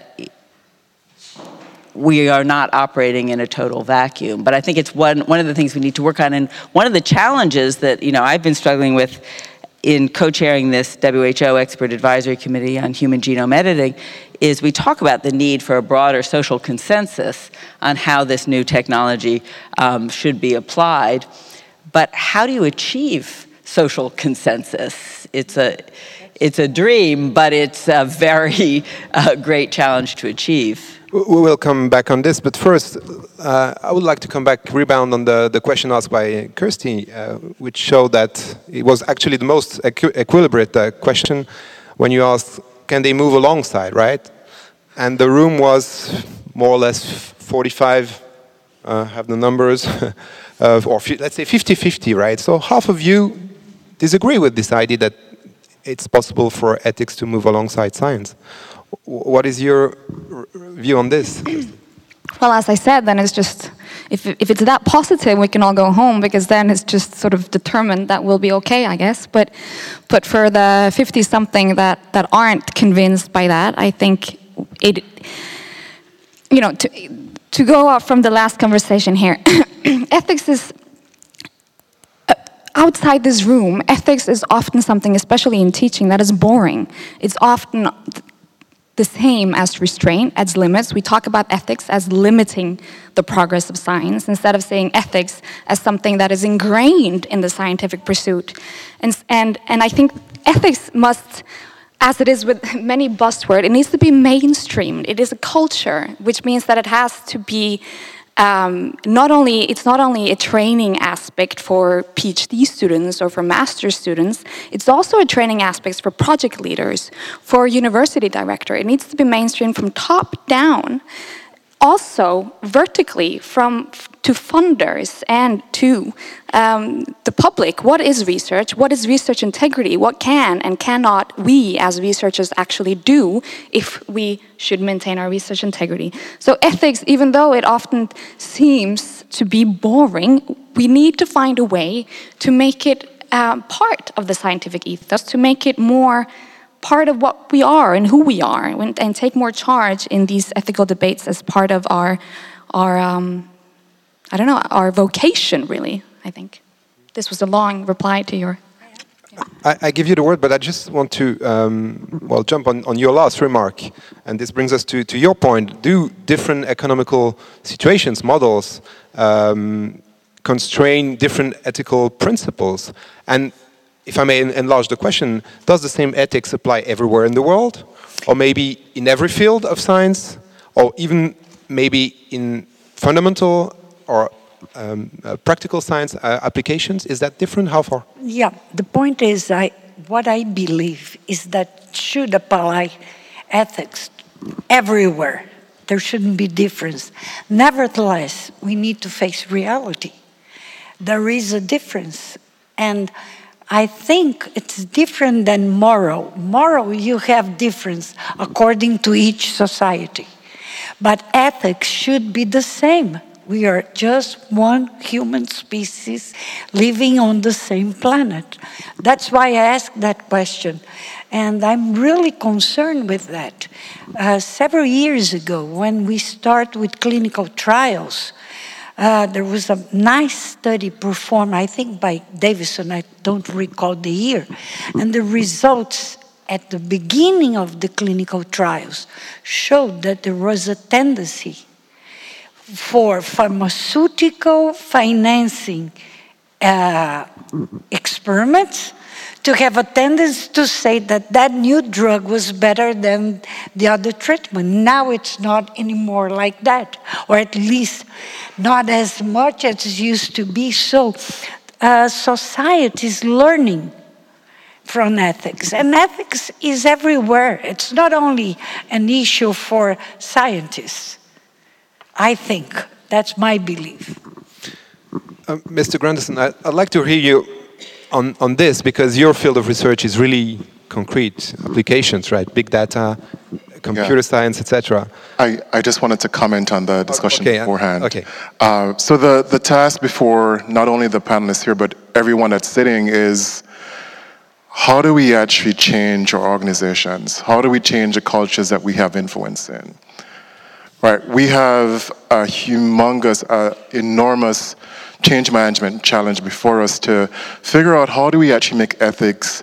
we are not operating in a total vacuum. But I think it's one of the things we need to work on. And one of the challenges that, I've been struggling with in co-chairing this WHO Expert Advisory Committee on Human Genome Editing is we talk about the need for a broader social consensus on how this new technology should be applied. But how do you achieve social consensus? It's a dream, but it's a very great challenge to achieve. We will come back on this, but first, I would like to rebound on the question asked by Kirsty, which showed that it was actually the most equilibrate question when you asked, can they move alongside, right? And the room was more or less 45, have the numbers, or let's say 50-50, right? So half of you disagree with this idea that it's possible for ethics to move alongside science. What is your view on this? Well, as I said, then it's just, if it's that positive, we can all go home, because then it's just sort of determined that we'll be okay, I guess. But for the 50-something that aren't convinced by that, I think it, to go off from the last conversation here, ethics is, outside this room, ethics is often something, especially in teaching, that is boring. It's often the same as restraint, as limits. We talk about ethics as limiting the progress of science, instead of saying ethics as something that is ingrained in the scientific pursuit. And I think ethics must, as it is with many buzzwords, it needs to be mainstreamed. It is a culture, which means that it has to be it's not only a training aspect for PhD students or for master's students, it's also a training aspect for project leaders, for university director. It needs to be mainstream from top down, also vertically to funders and to the public. What is research? What is research integrity? What can and cannot we as researchers actually do if we should maintain our research integrity? So ethics, even though it often seems to be boring, we need to find a way to make it part of the scientific ethos, to make it more part of what we are and who we are, and take more charge in these ethical debates as part of our I don't know, our vocation, really, I think. This was a long reply to your... I give you the word, but I just want to jump on your last remark, and this brings us to your point. Do different economical situations, models, constrain different ethical principles? And if I may enlarge the question, does the same ethics apply everywhere in the world, or maybe in every field of science, or even maybe in fundamental or practical science applications? Is that different? How far? Yeah, the point is, what I believe is that should apply ethics everywhere. There shouldn't be difference. Nevertheless, we need to face reality. There is a difference, and I think it's different than moral. Moral, you have difference according to each society, but ethics should be the same. We are just one human species living on the same planet. That's why I asked that question. And I'm really concerned with that. Several years ago, when we started with clinical trials, there was a nice study performed, I think by Davison, I don't recall the year. And the results at the beginning of the clinical trials showed that there was a tendency for pharmaceutical financing experiments to have a tendency to say that that new drug was better than the other treatment. Now it's not anymore like that, or at least not as much as it used to be. So society is learning from ethics, and ethics is everywhere. It's not only an issue for scientists. I think that's my belief. Mr. Grandison, I'd like to hear you on this, because your field of research is really concrete applications, right? Big data, computer science, etc. I just wanted to comment on the discussion beforehand. Okay. So the task before not only the panelists here, but everyone that's sitting is, how do we actually change our organizations? How do we change the cultures that we have influence in? Right, we have a humongous, enormous change management challenge before us to figure out how do we actually make ethics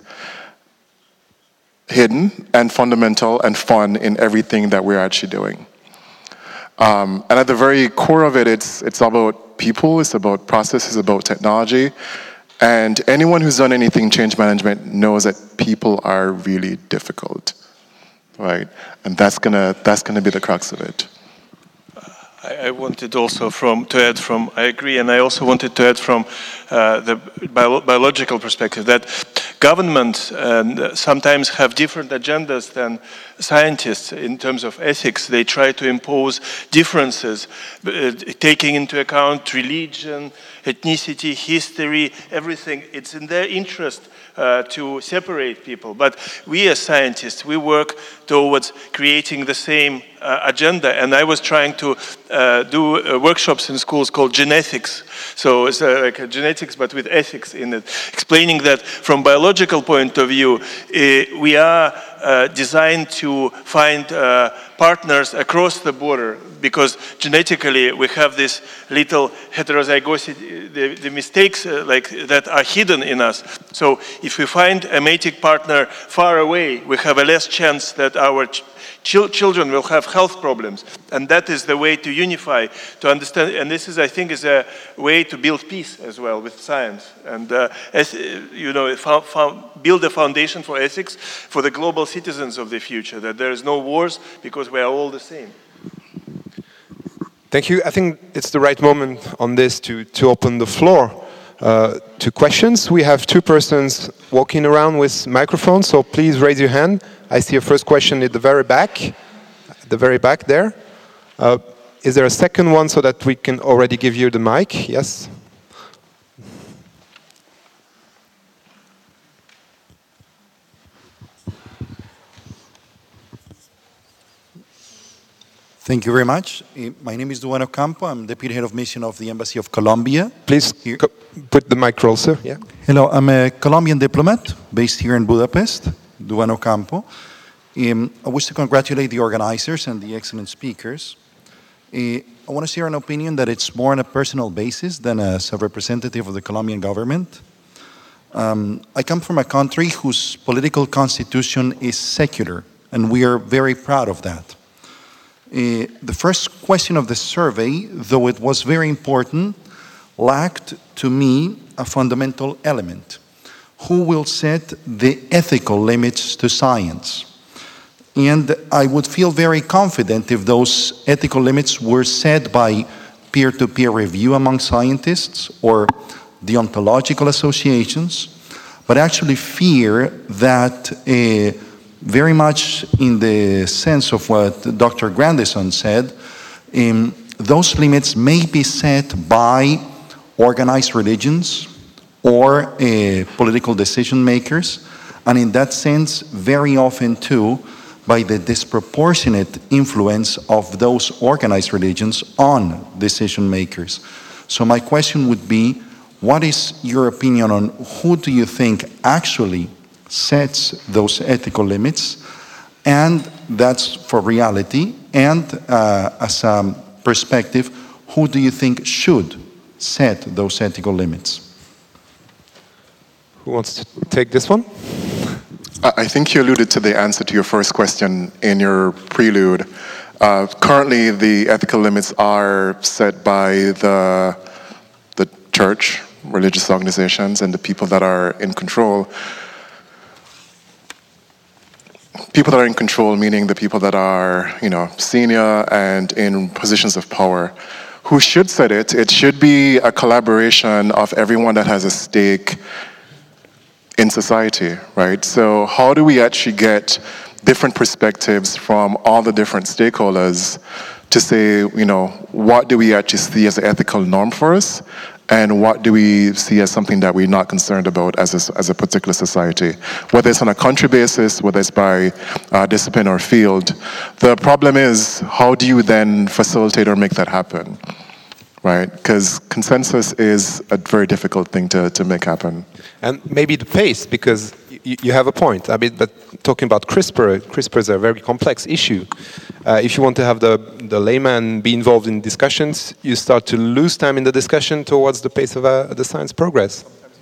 hidden and fundamental and fun in everything that we're actually doing. And at the very core of it, it's about people, it's about process, it's about technology. And anyone who's done anything change management knows that people are really difficult, right? And that's gonna be the crux of it. I wanted also I agree, and I also wanted to add from the biological perspective that governments sometimes have different agendas than scientists in terms of ethics. They try to impose differences, taking into account religion, ethnicity, history, everything. It's in their interest to separate people. But we as scientists, we work towards creating the same agenda. And I was trying to do workshops in schools called genetics. So it's like a genetics, but with ethics in it, explaining that from biological point of view, we are designed to find partners across the border, because genetically we have this little heterozygosity, the mistakes like that are hidden in us. So if we find a mating partner far away, we have a less chance that our children will have health problems. And that is the way to unify, to understand. And this is, I think, is a way to build peace as well with science. And as you know, build a foundation for ethics for the global citizens of the future, that there is no wars because we are all the same. Thank you. I think it's the right moment on this to open the floor to questions. We have two persons walking around with microphones, so please raise your hand. I see a first question at the very back there. Is there a second one so that we can already give you the mic? Yes. Thank you very much. My name is Duan Ocampo. I'm Deputy Head of Mission of the Embassy of Colombia. Please put the mic closer. Yeah. Hello, I'm a Colombian diplomat based here in Budapest, Duan Ocampo. I wish to congratulate the organizers and the excellent speakers. I want to share an opinion that it's more on a personal basis than as a representative of the Colombian government. I come from a country whose political constitution is secular, and we are very proud of that. The first question of the survey, though it was very important, lacked, to me, a fundamental element. Who will set the ethical limits to science? And I would feel very confident if those ethical limits were set by peer-to-peer review among scientists or deontological associations, but actually fear that very much in the sense of what Dr. Grandison said, those limits may be set by organized religions or political decision makers, and in that sense, very often too, by the disproportionate influence of those organized religions on decision makers. So my question would be, what is your opinion on who do you think actually sets those ethical limits? And that's for reality. And as a perspective, who do you think should set those ethical limits? Who wants to take this one? I think you alluded to the answer to your first question in your prelude. Currently, the ethical limits are set by the church, religious organizations, and the people that are in control. People that are in control, meaning the people that are, senior and in positions of power. Who should set it? It should be a collaboration of everyone that has a stake in society, right? So how do we actually get different perspectives from all the different stakeholders to say, what do we actually see as an ethical norm for us? And what do we see as something that we're not concerned about as a particular society? Whether it's on a country basis, whether it's by discipline or field. The problem is, how do you then facilitate or make that happen? Right? Because consensus is a very difficult thing to make happen. And maybe the pace, because you have a point. I mean, but talking about CRISPR is a very complex issue. If you want to have the layman be involved in discussions, you start to lose time in the discussion towards the pace of the science progress.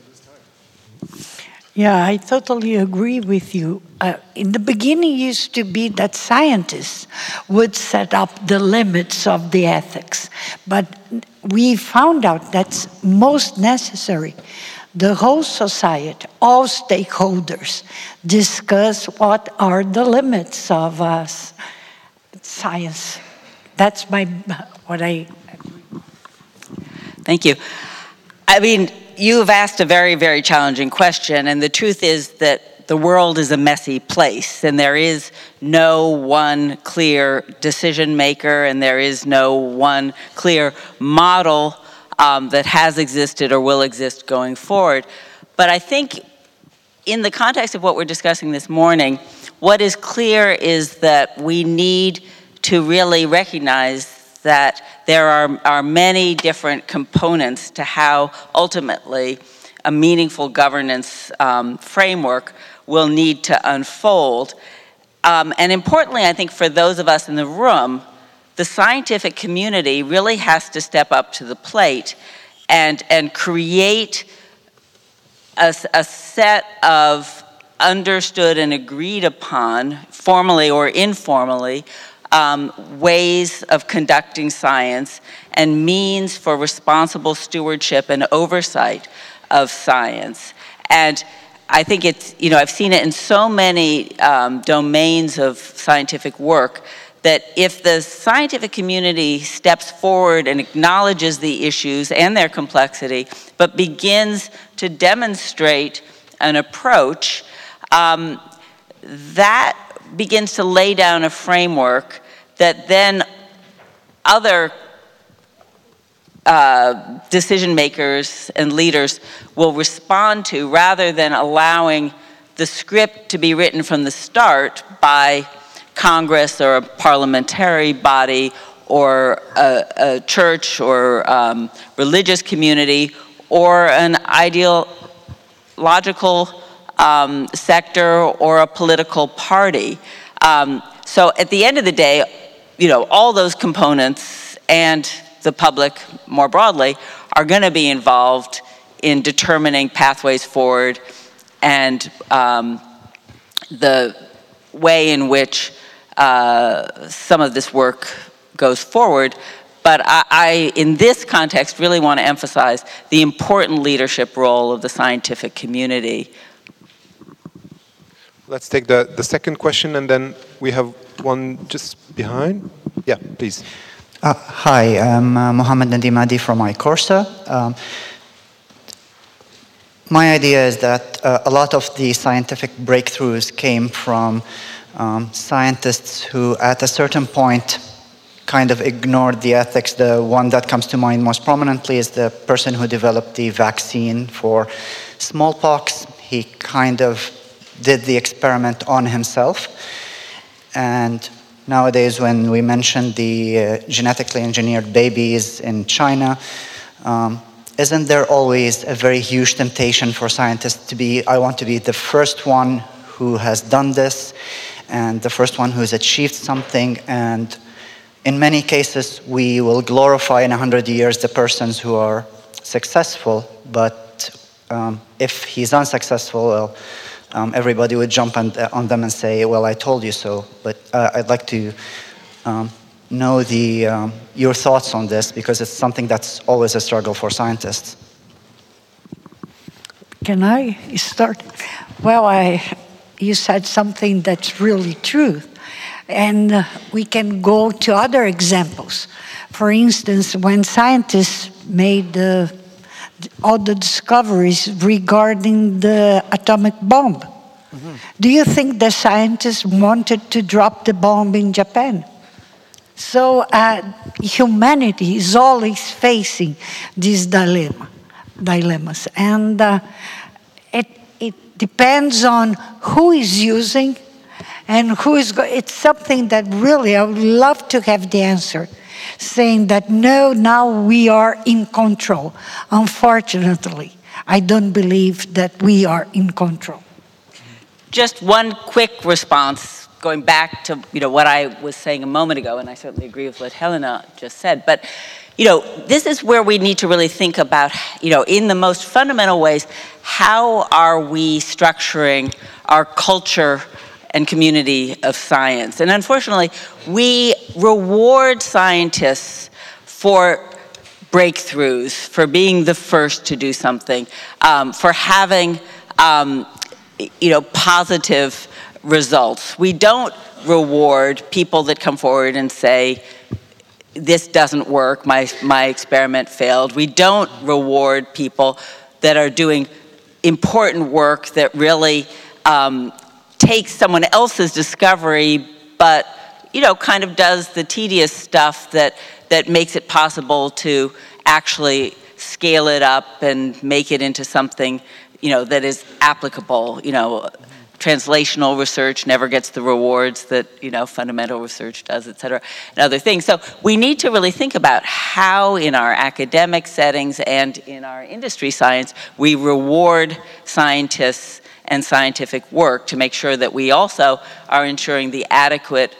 Yeah, I totally agree with you. In the beginning, it used to be that scientists would set up the limits of the ethics, but we found out that's most necessary. The whole society, all stakeholders, discuss what are the limits of science. That's what I agree. Thank you. I mean, you have asked a very, very challenging question, and the truth is that the world is a messy place, and there is no one clear decision maker, and there is no one clear model that has existed or will exist going forward. But I think in the context of what we're discussing this morning, what is clear is that we need to really recognize that there are many different components to how ultimately a meaningful governance framework will need to unfold. And importantly, I think for those of us in the room, the scientific community really has to step up to the plate and create a set of understood and agreed upon, formally or informally, ways of conducting science and means for responsible stewardship and oversight of science. And I think it's, I've seen it in so many domains of scientific work that if the scientific community steps forward and acknowledges the issues and their complexity, but begins to demonstrate an approach, that begins to lay down a framework that then other decision makers and leaders will respond to, rather than allowing the script to be written from the start by Congress or a parliamentary body or a church or religious community or an ideological sector or a political party. So at the end of the day, all those components and the public more broadly are going to be involved in determining pathways forward and the way in which some of this work goes forward. But I, in this context, really want to emphasize the important leadership role of the scientific community. Let's take the second question, and then we have one just behind. Yeah, please. Hi, I'm Mohammed Nadim Adi from iCorsa. My idea is that a lot of the scientific breakthroughs came from scientists who, at a certain point, kind of ignored the ethics. The one that comes to mind most prominently is the person who developed the vaccine for smallpox. He kind of did the experiment on himself. And nowadays, when we mention the genetically engineered babies in China, isn't there always a very huge temptation for scientists to be, I want to be the first one who has done this and the first one who has achieved something? And in many cases, we will glorify in 100 years the persons who are successful, but if he's unsuccessful, well, everybody would jump on them and say, well, I told you so. But I'd like to know your thoughts on this, because it's something that's always a struggle for scientists. Can I start? Well, you said something that's really true. And we can go to other examples. For instance, when scientists made all the discoveries regarding the atomic bomb, do you think the scientists wanted to drop the bomb in Japan? So humanity is always facing these dilemmas. And it depends on who is using and who is it's something that really I would love to have the answer, saying that no, now we are in control. Unfortunately, I don't believe that we are in control. Just one quick response, going back to what I was saying a moment ago, and I certainly agree with what Helena just said. But this is where we need to really think about, in the most fundamental ways, how are we structuring our culture and community of science? And unfortunately, we reward scientists for breakthroughs, for being the first to do something, for having positive results. We don't reward people that come forward and say, this doesn't work, my experiment failed. We don't reward people that are doing important work that really takes someone else's discovery, but kind of does the tedious stuff that makes it possible to actually scale it up and make it into something that is applicable. Translational research never gets the rewards that fundamental research does, et cetera, and other things. So we need to really think about how in our academic settings and in our industry science we reward scientists and scientific work to make sure that we also are ensuring the adequate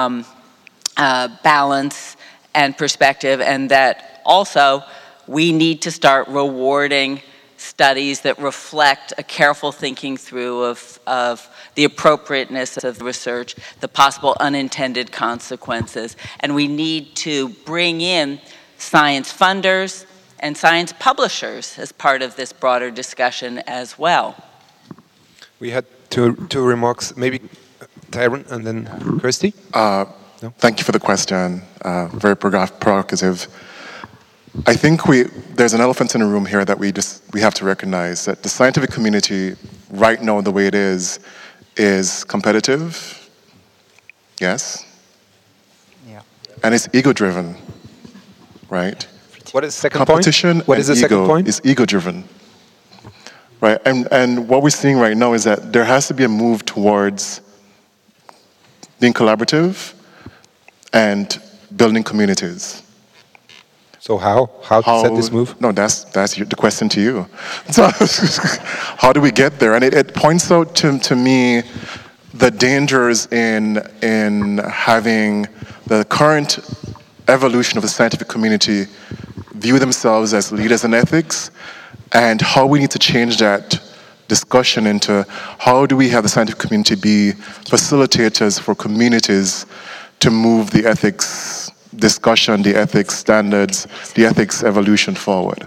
balance and perspective, and that also we need to start rewarding studies that reflect a careful thinking through of the appropriateness of the research, the possible unintended consequences. And we need to bring in science funders and science publishers as part of this broader discussion as well. We had two remarks, maybe Tyrone and then Kirsty. No? Thank you for the question. Very provocative. I think there's an elephant in the room here that we have to recognize, that the scientific community right now, the way it is competitive, yes? Yeah. And it's ego-driven, right? What is the second Competition point? What is the second point? Is ego-driven, right? And what we're seeing right now is that there has to be a move towards being collaborative and building communities. So how to set this move? No, that's the question to you. So how do we get there? And it points out to me the dangers in having the current evolution of the scientific community view themselves as leaders in ethics, and how we need to change that discussion into how do we have the scientific community be facilitators for communities to move the ethics discussion, the ethics standards, the ethics evolution forward.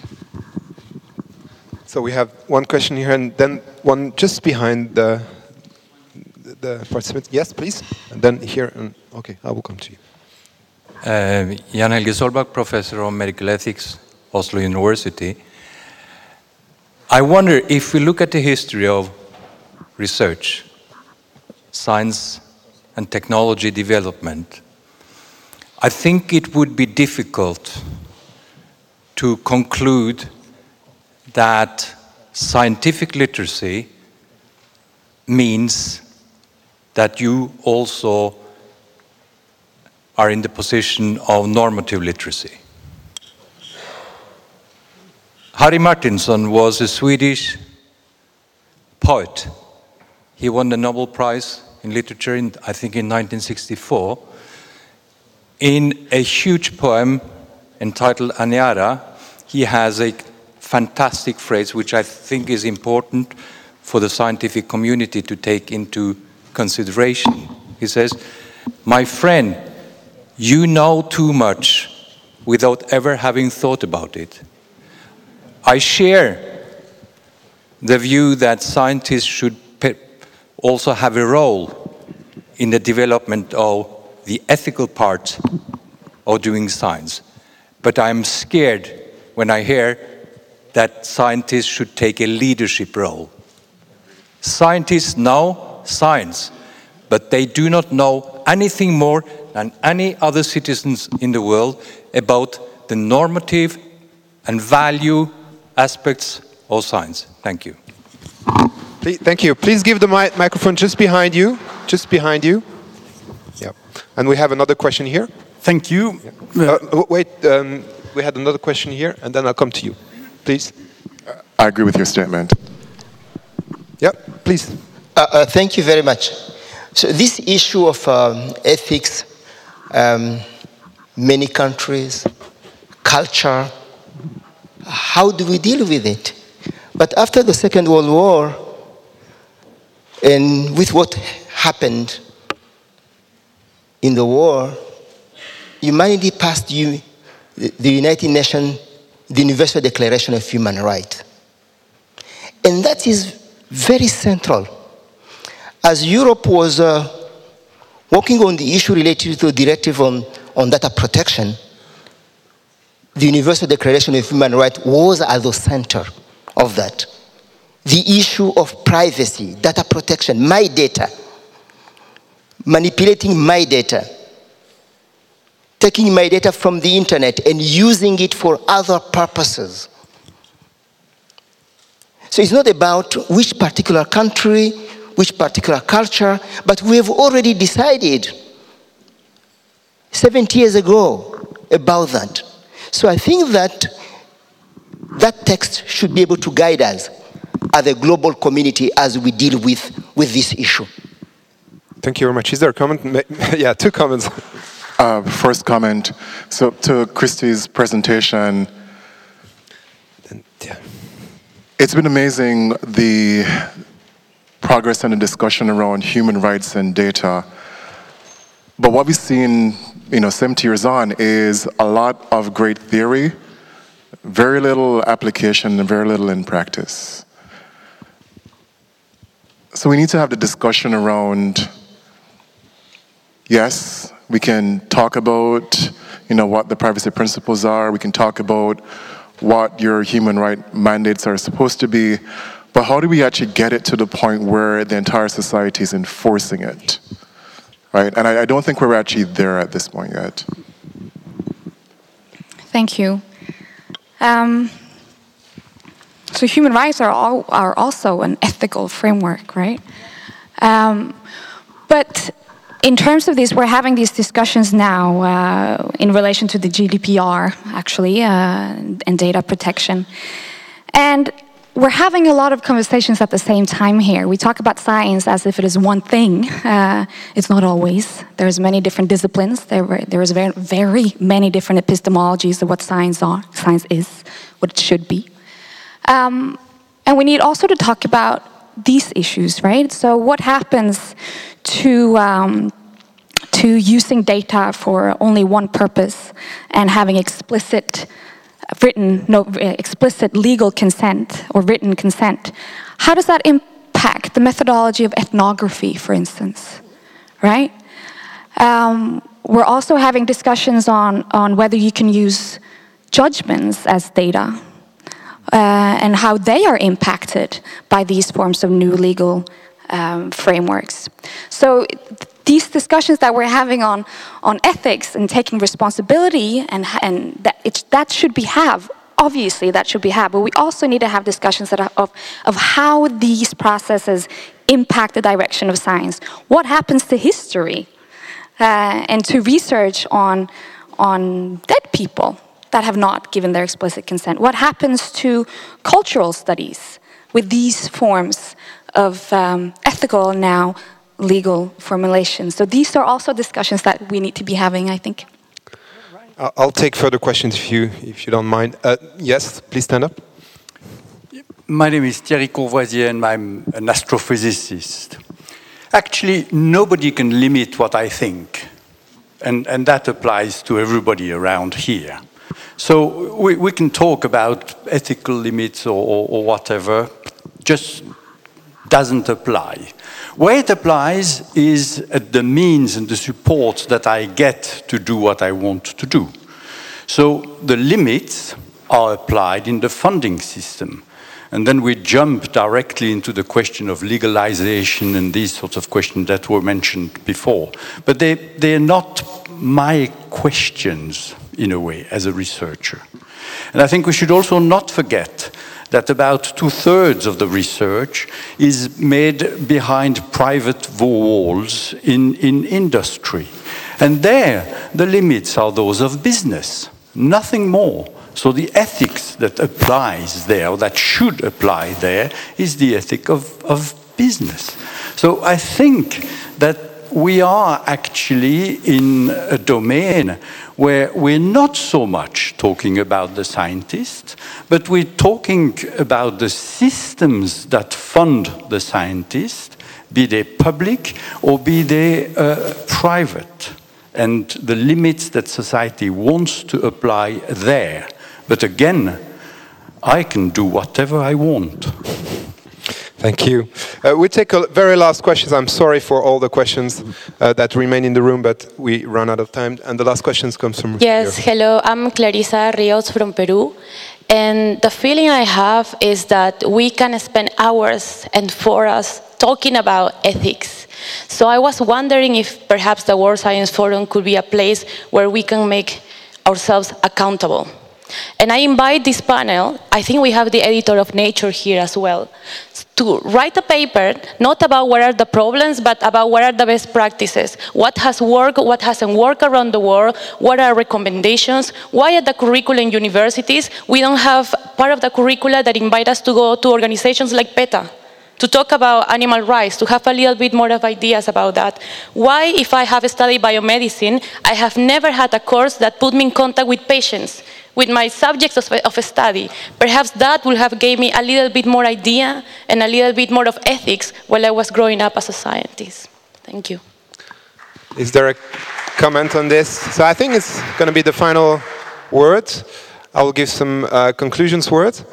So we have one question here and then one just behind the participant. Yes, please. And then here. And, okay, I will come to you. Jan Helge Solbakk, Professor of Medical Ethics, Oslo University. I wonder if we look at the history of research, science and technology development, I think it would be difficult to conclude that scientific literacy means that you also are in the position of normative literacy. Harry Martinson was a Swedish poet. He won the Nobel Prize in Literature, I think in 1964. In a huge poem entitled Aniara, he has a fantastic phrase which I think is important for the scientific community to take into consideration. He says, "My friend, you know too much without ever having thought about it." I share the view that scientists should also have a role in the development of the ethical part of doing science. But I'm scared when I hear that scientists should take a leadership role. Scientists know science, but they do not know anything more than any other citizens in the world about the normative and value aspects of science. Thank you. Thank you. Please give the microphone just behind you. Just behind you. Yeah. And we have another question here. Thank you. Yeah. Wait, we had another question here, and then I'll come to you. Please. I agree with your statement. Yeah, please. Thank you very much. So this issue of ethics, many countries, culture, how do we deal with it? But after the Second World War, and with what happened in the war, humanity passed the United Nations, the Universal Declaration of Human Rights. And that is very central. As Europe was working on the issue related to the directive on data protection, the Universal Declaration of Human Rights was at the center of that. The issue of privacy, data protection, my data, manipulating my data, taking my data from the internet and using it for other purposes. So it's not about which particular country, which particular culture, but we have already decided 70 years ago about that. So I think that that text should be able to guide us as a global community as we deal with this issue. Thank you very much. Is there a comment? Yeah, two comments. First comment, so to Christie's presentation, it's been amazing the progress and the discussion around human rights and data. But what we've seen, 70 years on is a lot of great theory, very little application and very little in practice. So we need to have the discussion around, yes, we can talk about, what the privacy principles are. We can talk about what your human right mandates are supposed to be. But how do we actually get it to the point where the entire society is enforcing it? Right? And I don't think we're actually there at this point yet. Thank you. So human rights are also an ethical framework, right? But in terms of this, we're having these discussions now in relation to the GDPR, actually, and data protection. And we're having a lot of conversations at the same time here. We talk about science as if it is one thing. It's not always. There's many different disciplines. There is very many different epistemologies of what science is, what it should be. And we need also to talk about these issues, right? So what happens to using data for only one purpose and having explicit legal consent or written consent? How does that impact the methodology of ethnography, for instance, right? We're also having discussions on whether you can use judgments as data and how they are impacted by these forms of new legal frameworks. So these discussions that we're having on ethics and taking responsibility and that should be obviously that should be but we also need to have discussions of how these processes impact the direction of science. What happens to history and to research on dead people that have not given their explicit consent? What happens to cultural studies with these forms of ethical now legal formulations? So these are also discussions that we need to be having, I think. I'll take further questions if you don't mind. Yes, please stand up. My name is Thierry Courvoisier and I'm an astrophysicist. Actually, nobody can limit what I think, and that applies to everybody around here. So we can talk about ethical limits or whatever, just doesn't apply. Where it applies is at the means and the support that I get to do what I want to do. So the limits are applied in the funding system. And then we jump directly into the question of legalization and these sorts of questions that were mentioned before. But they're not my questions, in a way, as a researcher. And I think we should also not forget that about 2/3 of the research is made behind private walls in industry. And there, the limits are those of business, nothing more. So the ethics that applies there, or that should apply there, is the ethic of business. So I think that we are actually in a domain where we're not so much talking about the scientists, but we're talking about the systems that fund the scientists, be they public or be they private, and the limits that society wants to apply there. But again, I can do whatever I want. Thank you. We take a very last questions. I'm sorry for all the questions that remain in the room, but we run out of time. And the last questions comes from Yes, here. hello. I'm Clarissa Rios from Peru. And the feeling I have is that we can spend hours and for us talking about ethics. So I was wondering if perhaps the World Science Forum could be a place where we can make ourselves accountable. And I invite this panel, I think we have the editor of Nature here as well, to write a paper, not about what are the problems, but about what are the best practices. What has worked, what hasn't worked around the world, what are recommendations, why at the curricula in universities we don't have part of the curricula that invite us to go to organizations like PETA, to talk about animal rights, to have a little bit more of ideas about that. Why, if I have studied biomedicine, I have never had a course that put me in contact with patients, with my subjects of study. Perhaps that would have gave me a little bit more idea and a little bit more of ethics while I was growing up as a scientist. Thank you. Is there a comment on this? So I think it's going to be the final word. I will give some conclusions words.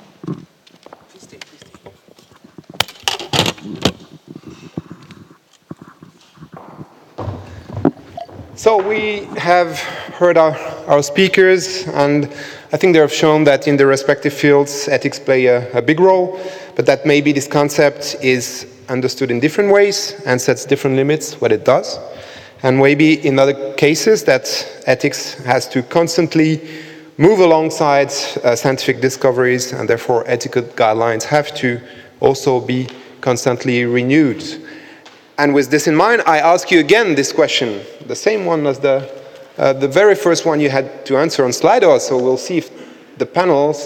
So we have heard our speakers, and I think they have shown that in their respective fields, ethics play a big role, but that maybe this concept is understood in different ways and sets different limits, what it does. And maybe in other cases that ethics has to constantly move alongside scientific discoveries, and therefore ethical guidelines have to also be constantly renewed. And with this in mind, I ask you again this question, the same one as the very first one you had to answer on Slido. So we'll see if the panels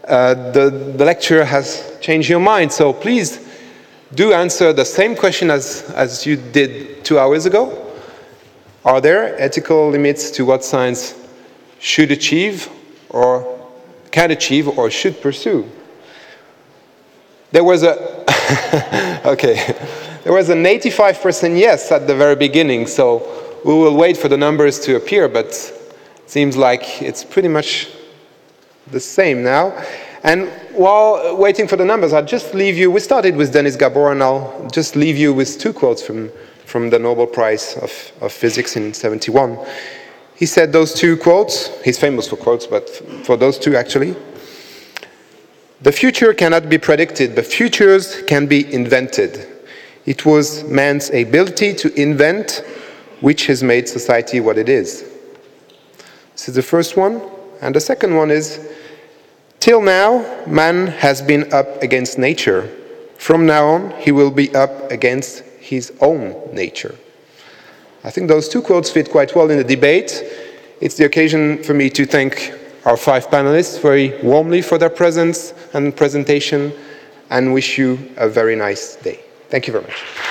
the lecture has changed your mind. So please do answer the same question as you did 2 hours ago. Are there ethical limits to what science should achieve or can achieve or should pursue? There was a okay. There was an 85% yes at the very beginning, so we will wait for the numbers to appear, but it seems like it's pretty much the same now. And while waiting for the numbers, I'll just leave you, we started with Denis Gabor, and I'll just leave you with 2 quotes from the Nobel Prize of Physics in '71. He said those 2 quotes, he's famous for quotes, but for those 2 actually. The future cannot be predicted, but futures can be invented. It was man's ability to invent which has made society what it is. This is the first one. And the second one is, till now, man has been up against nature. From now on, he will be up against his own nature. I think those 2 quotes fit quite well in the debate. It's the occasion for me to thank our 5 panelists very warmly for their presence and presentation, and wish you a very nice day. Thank you very much.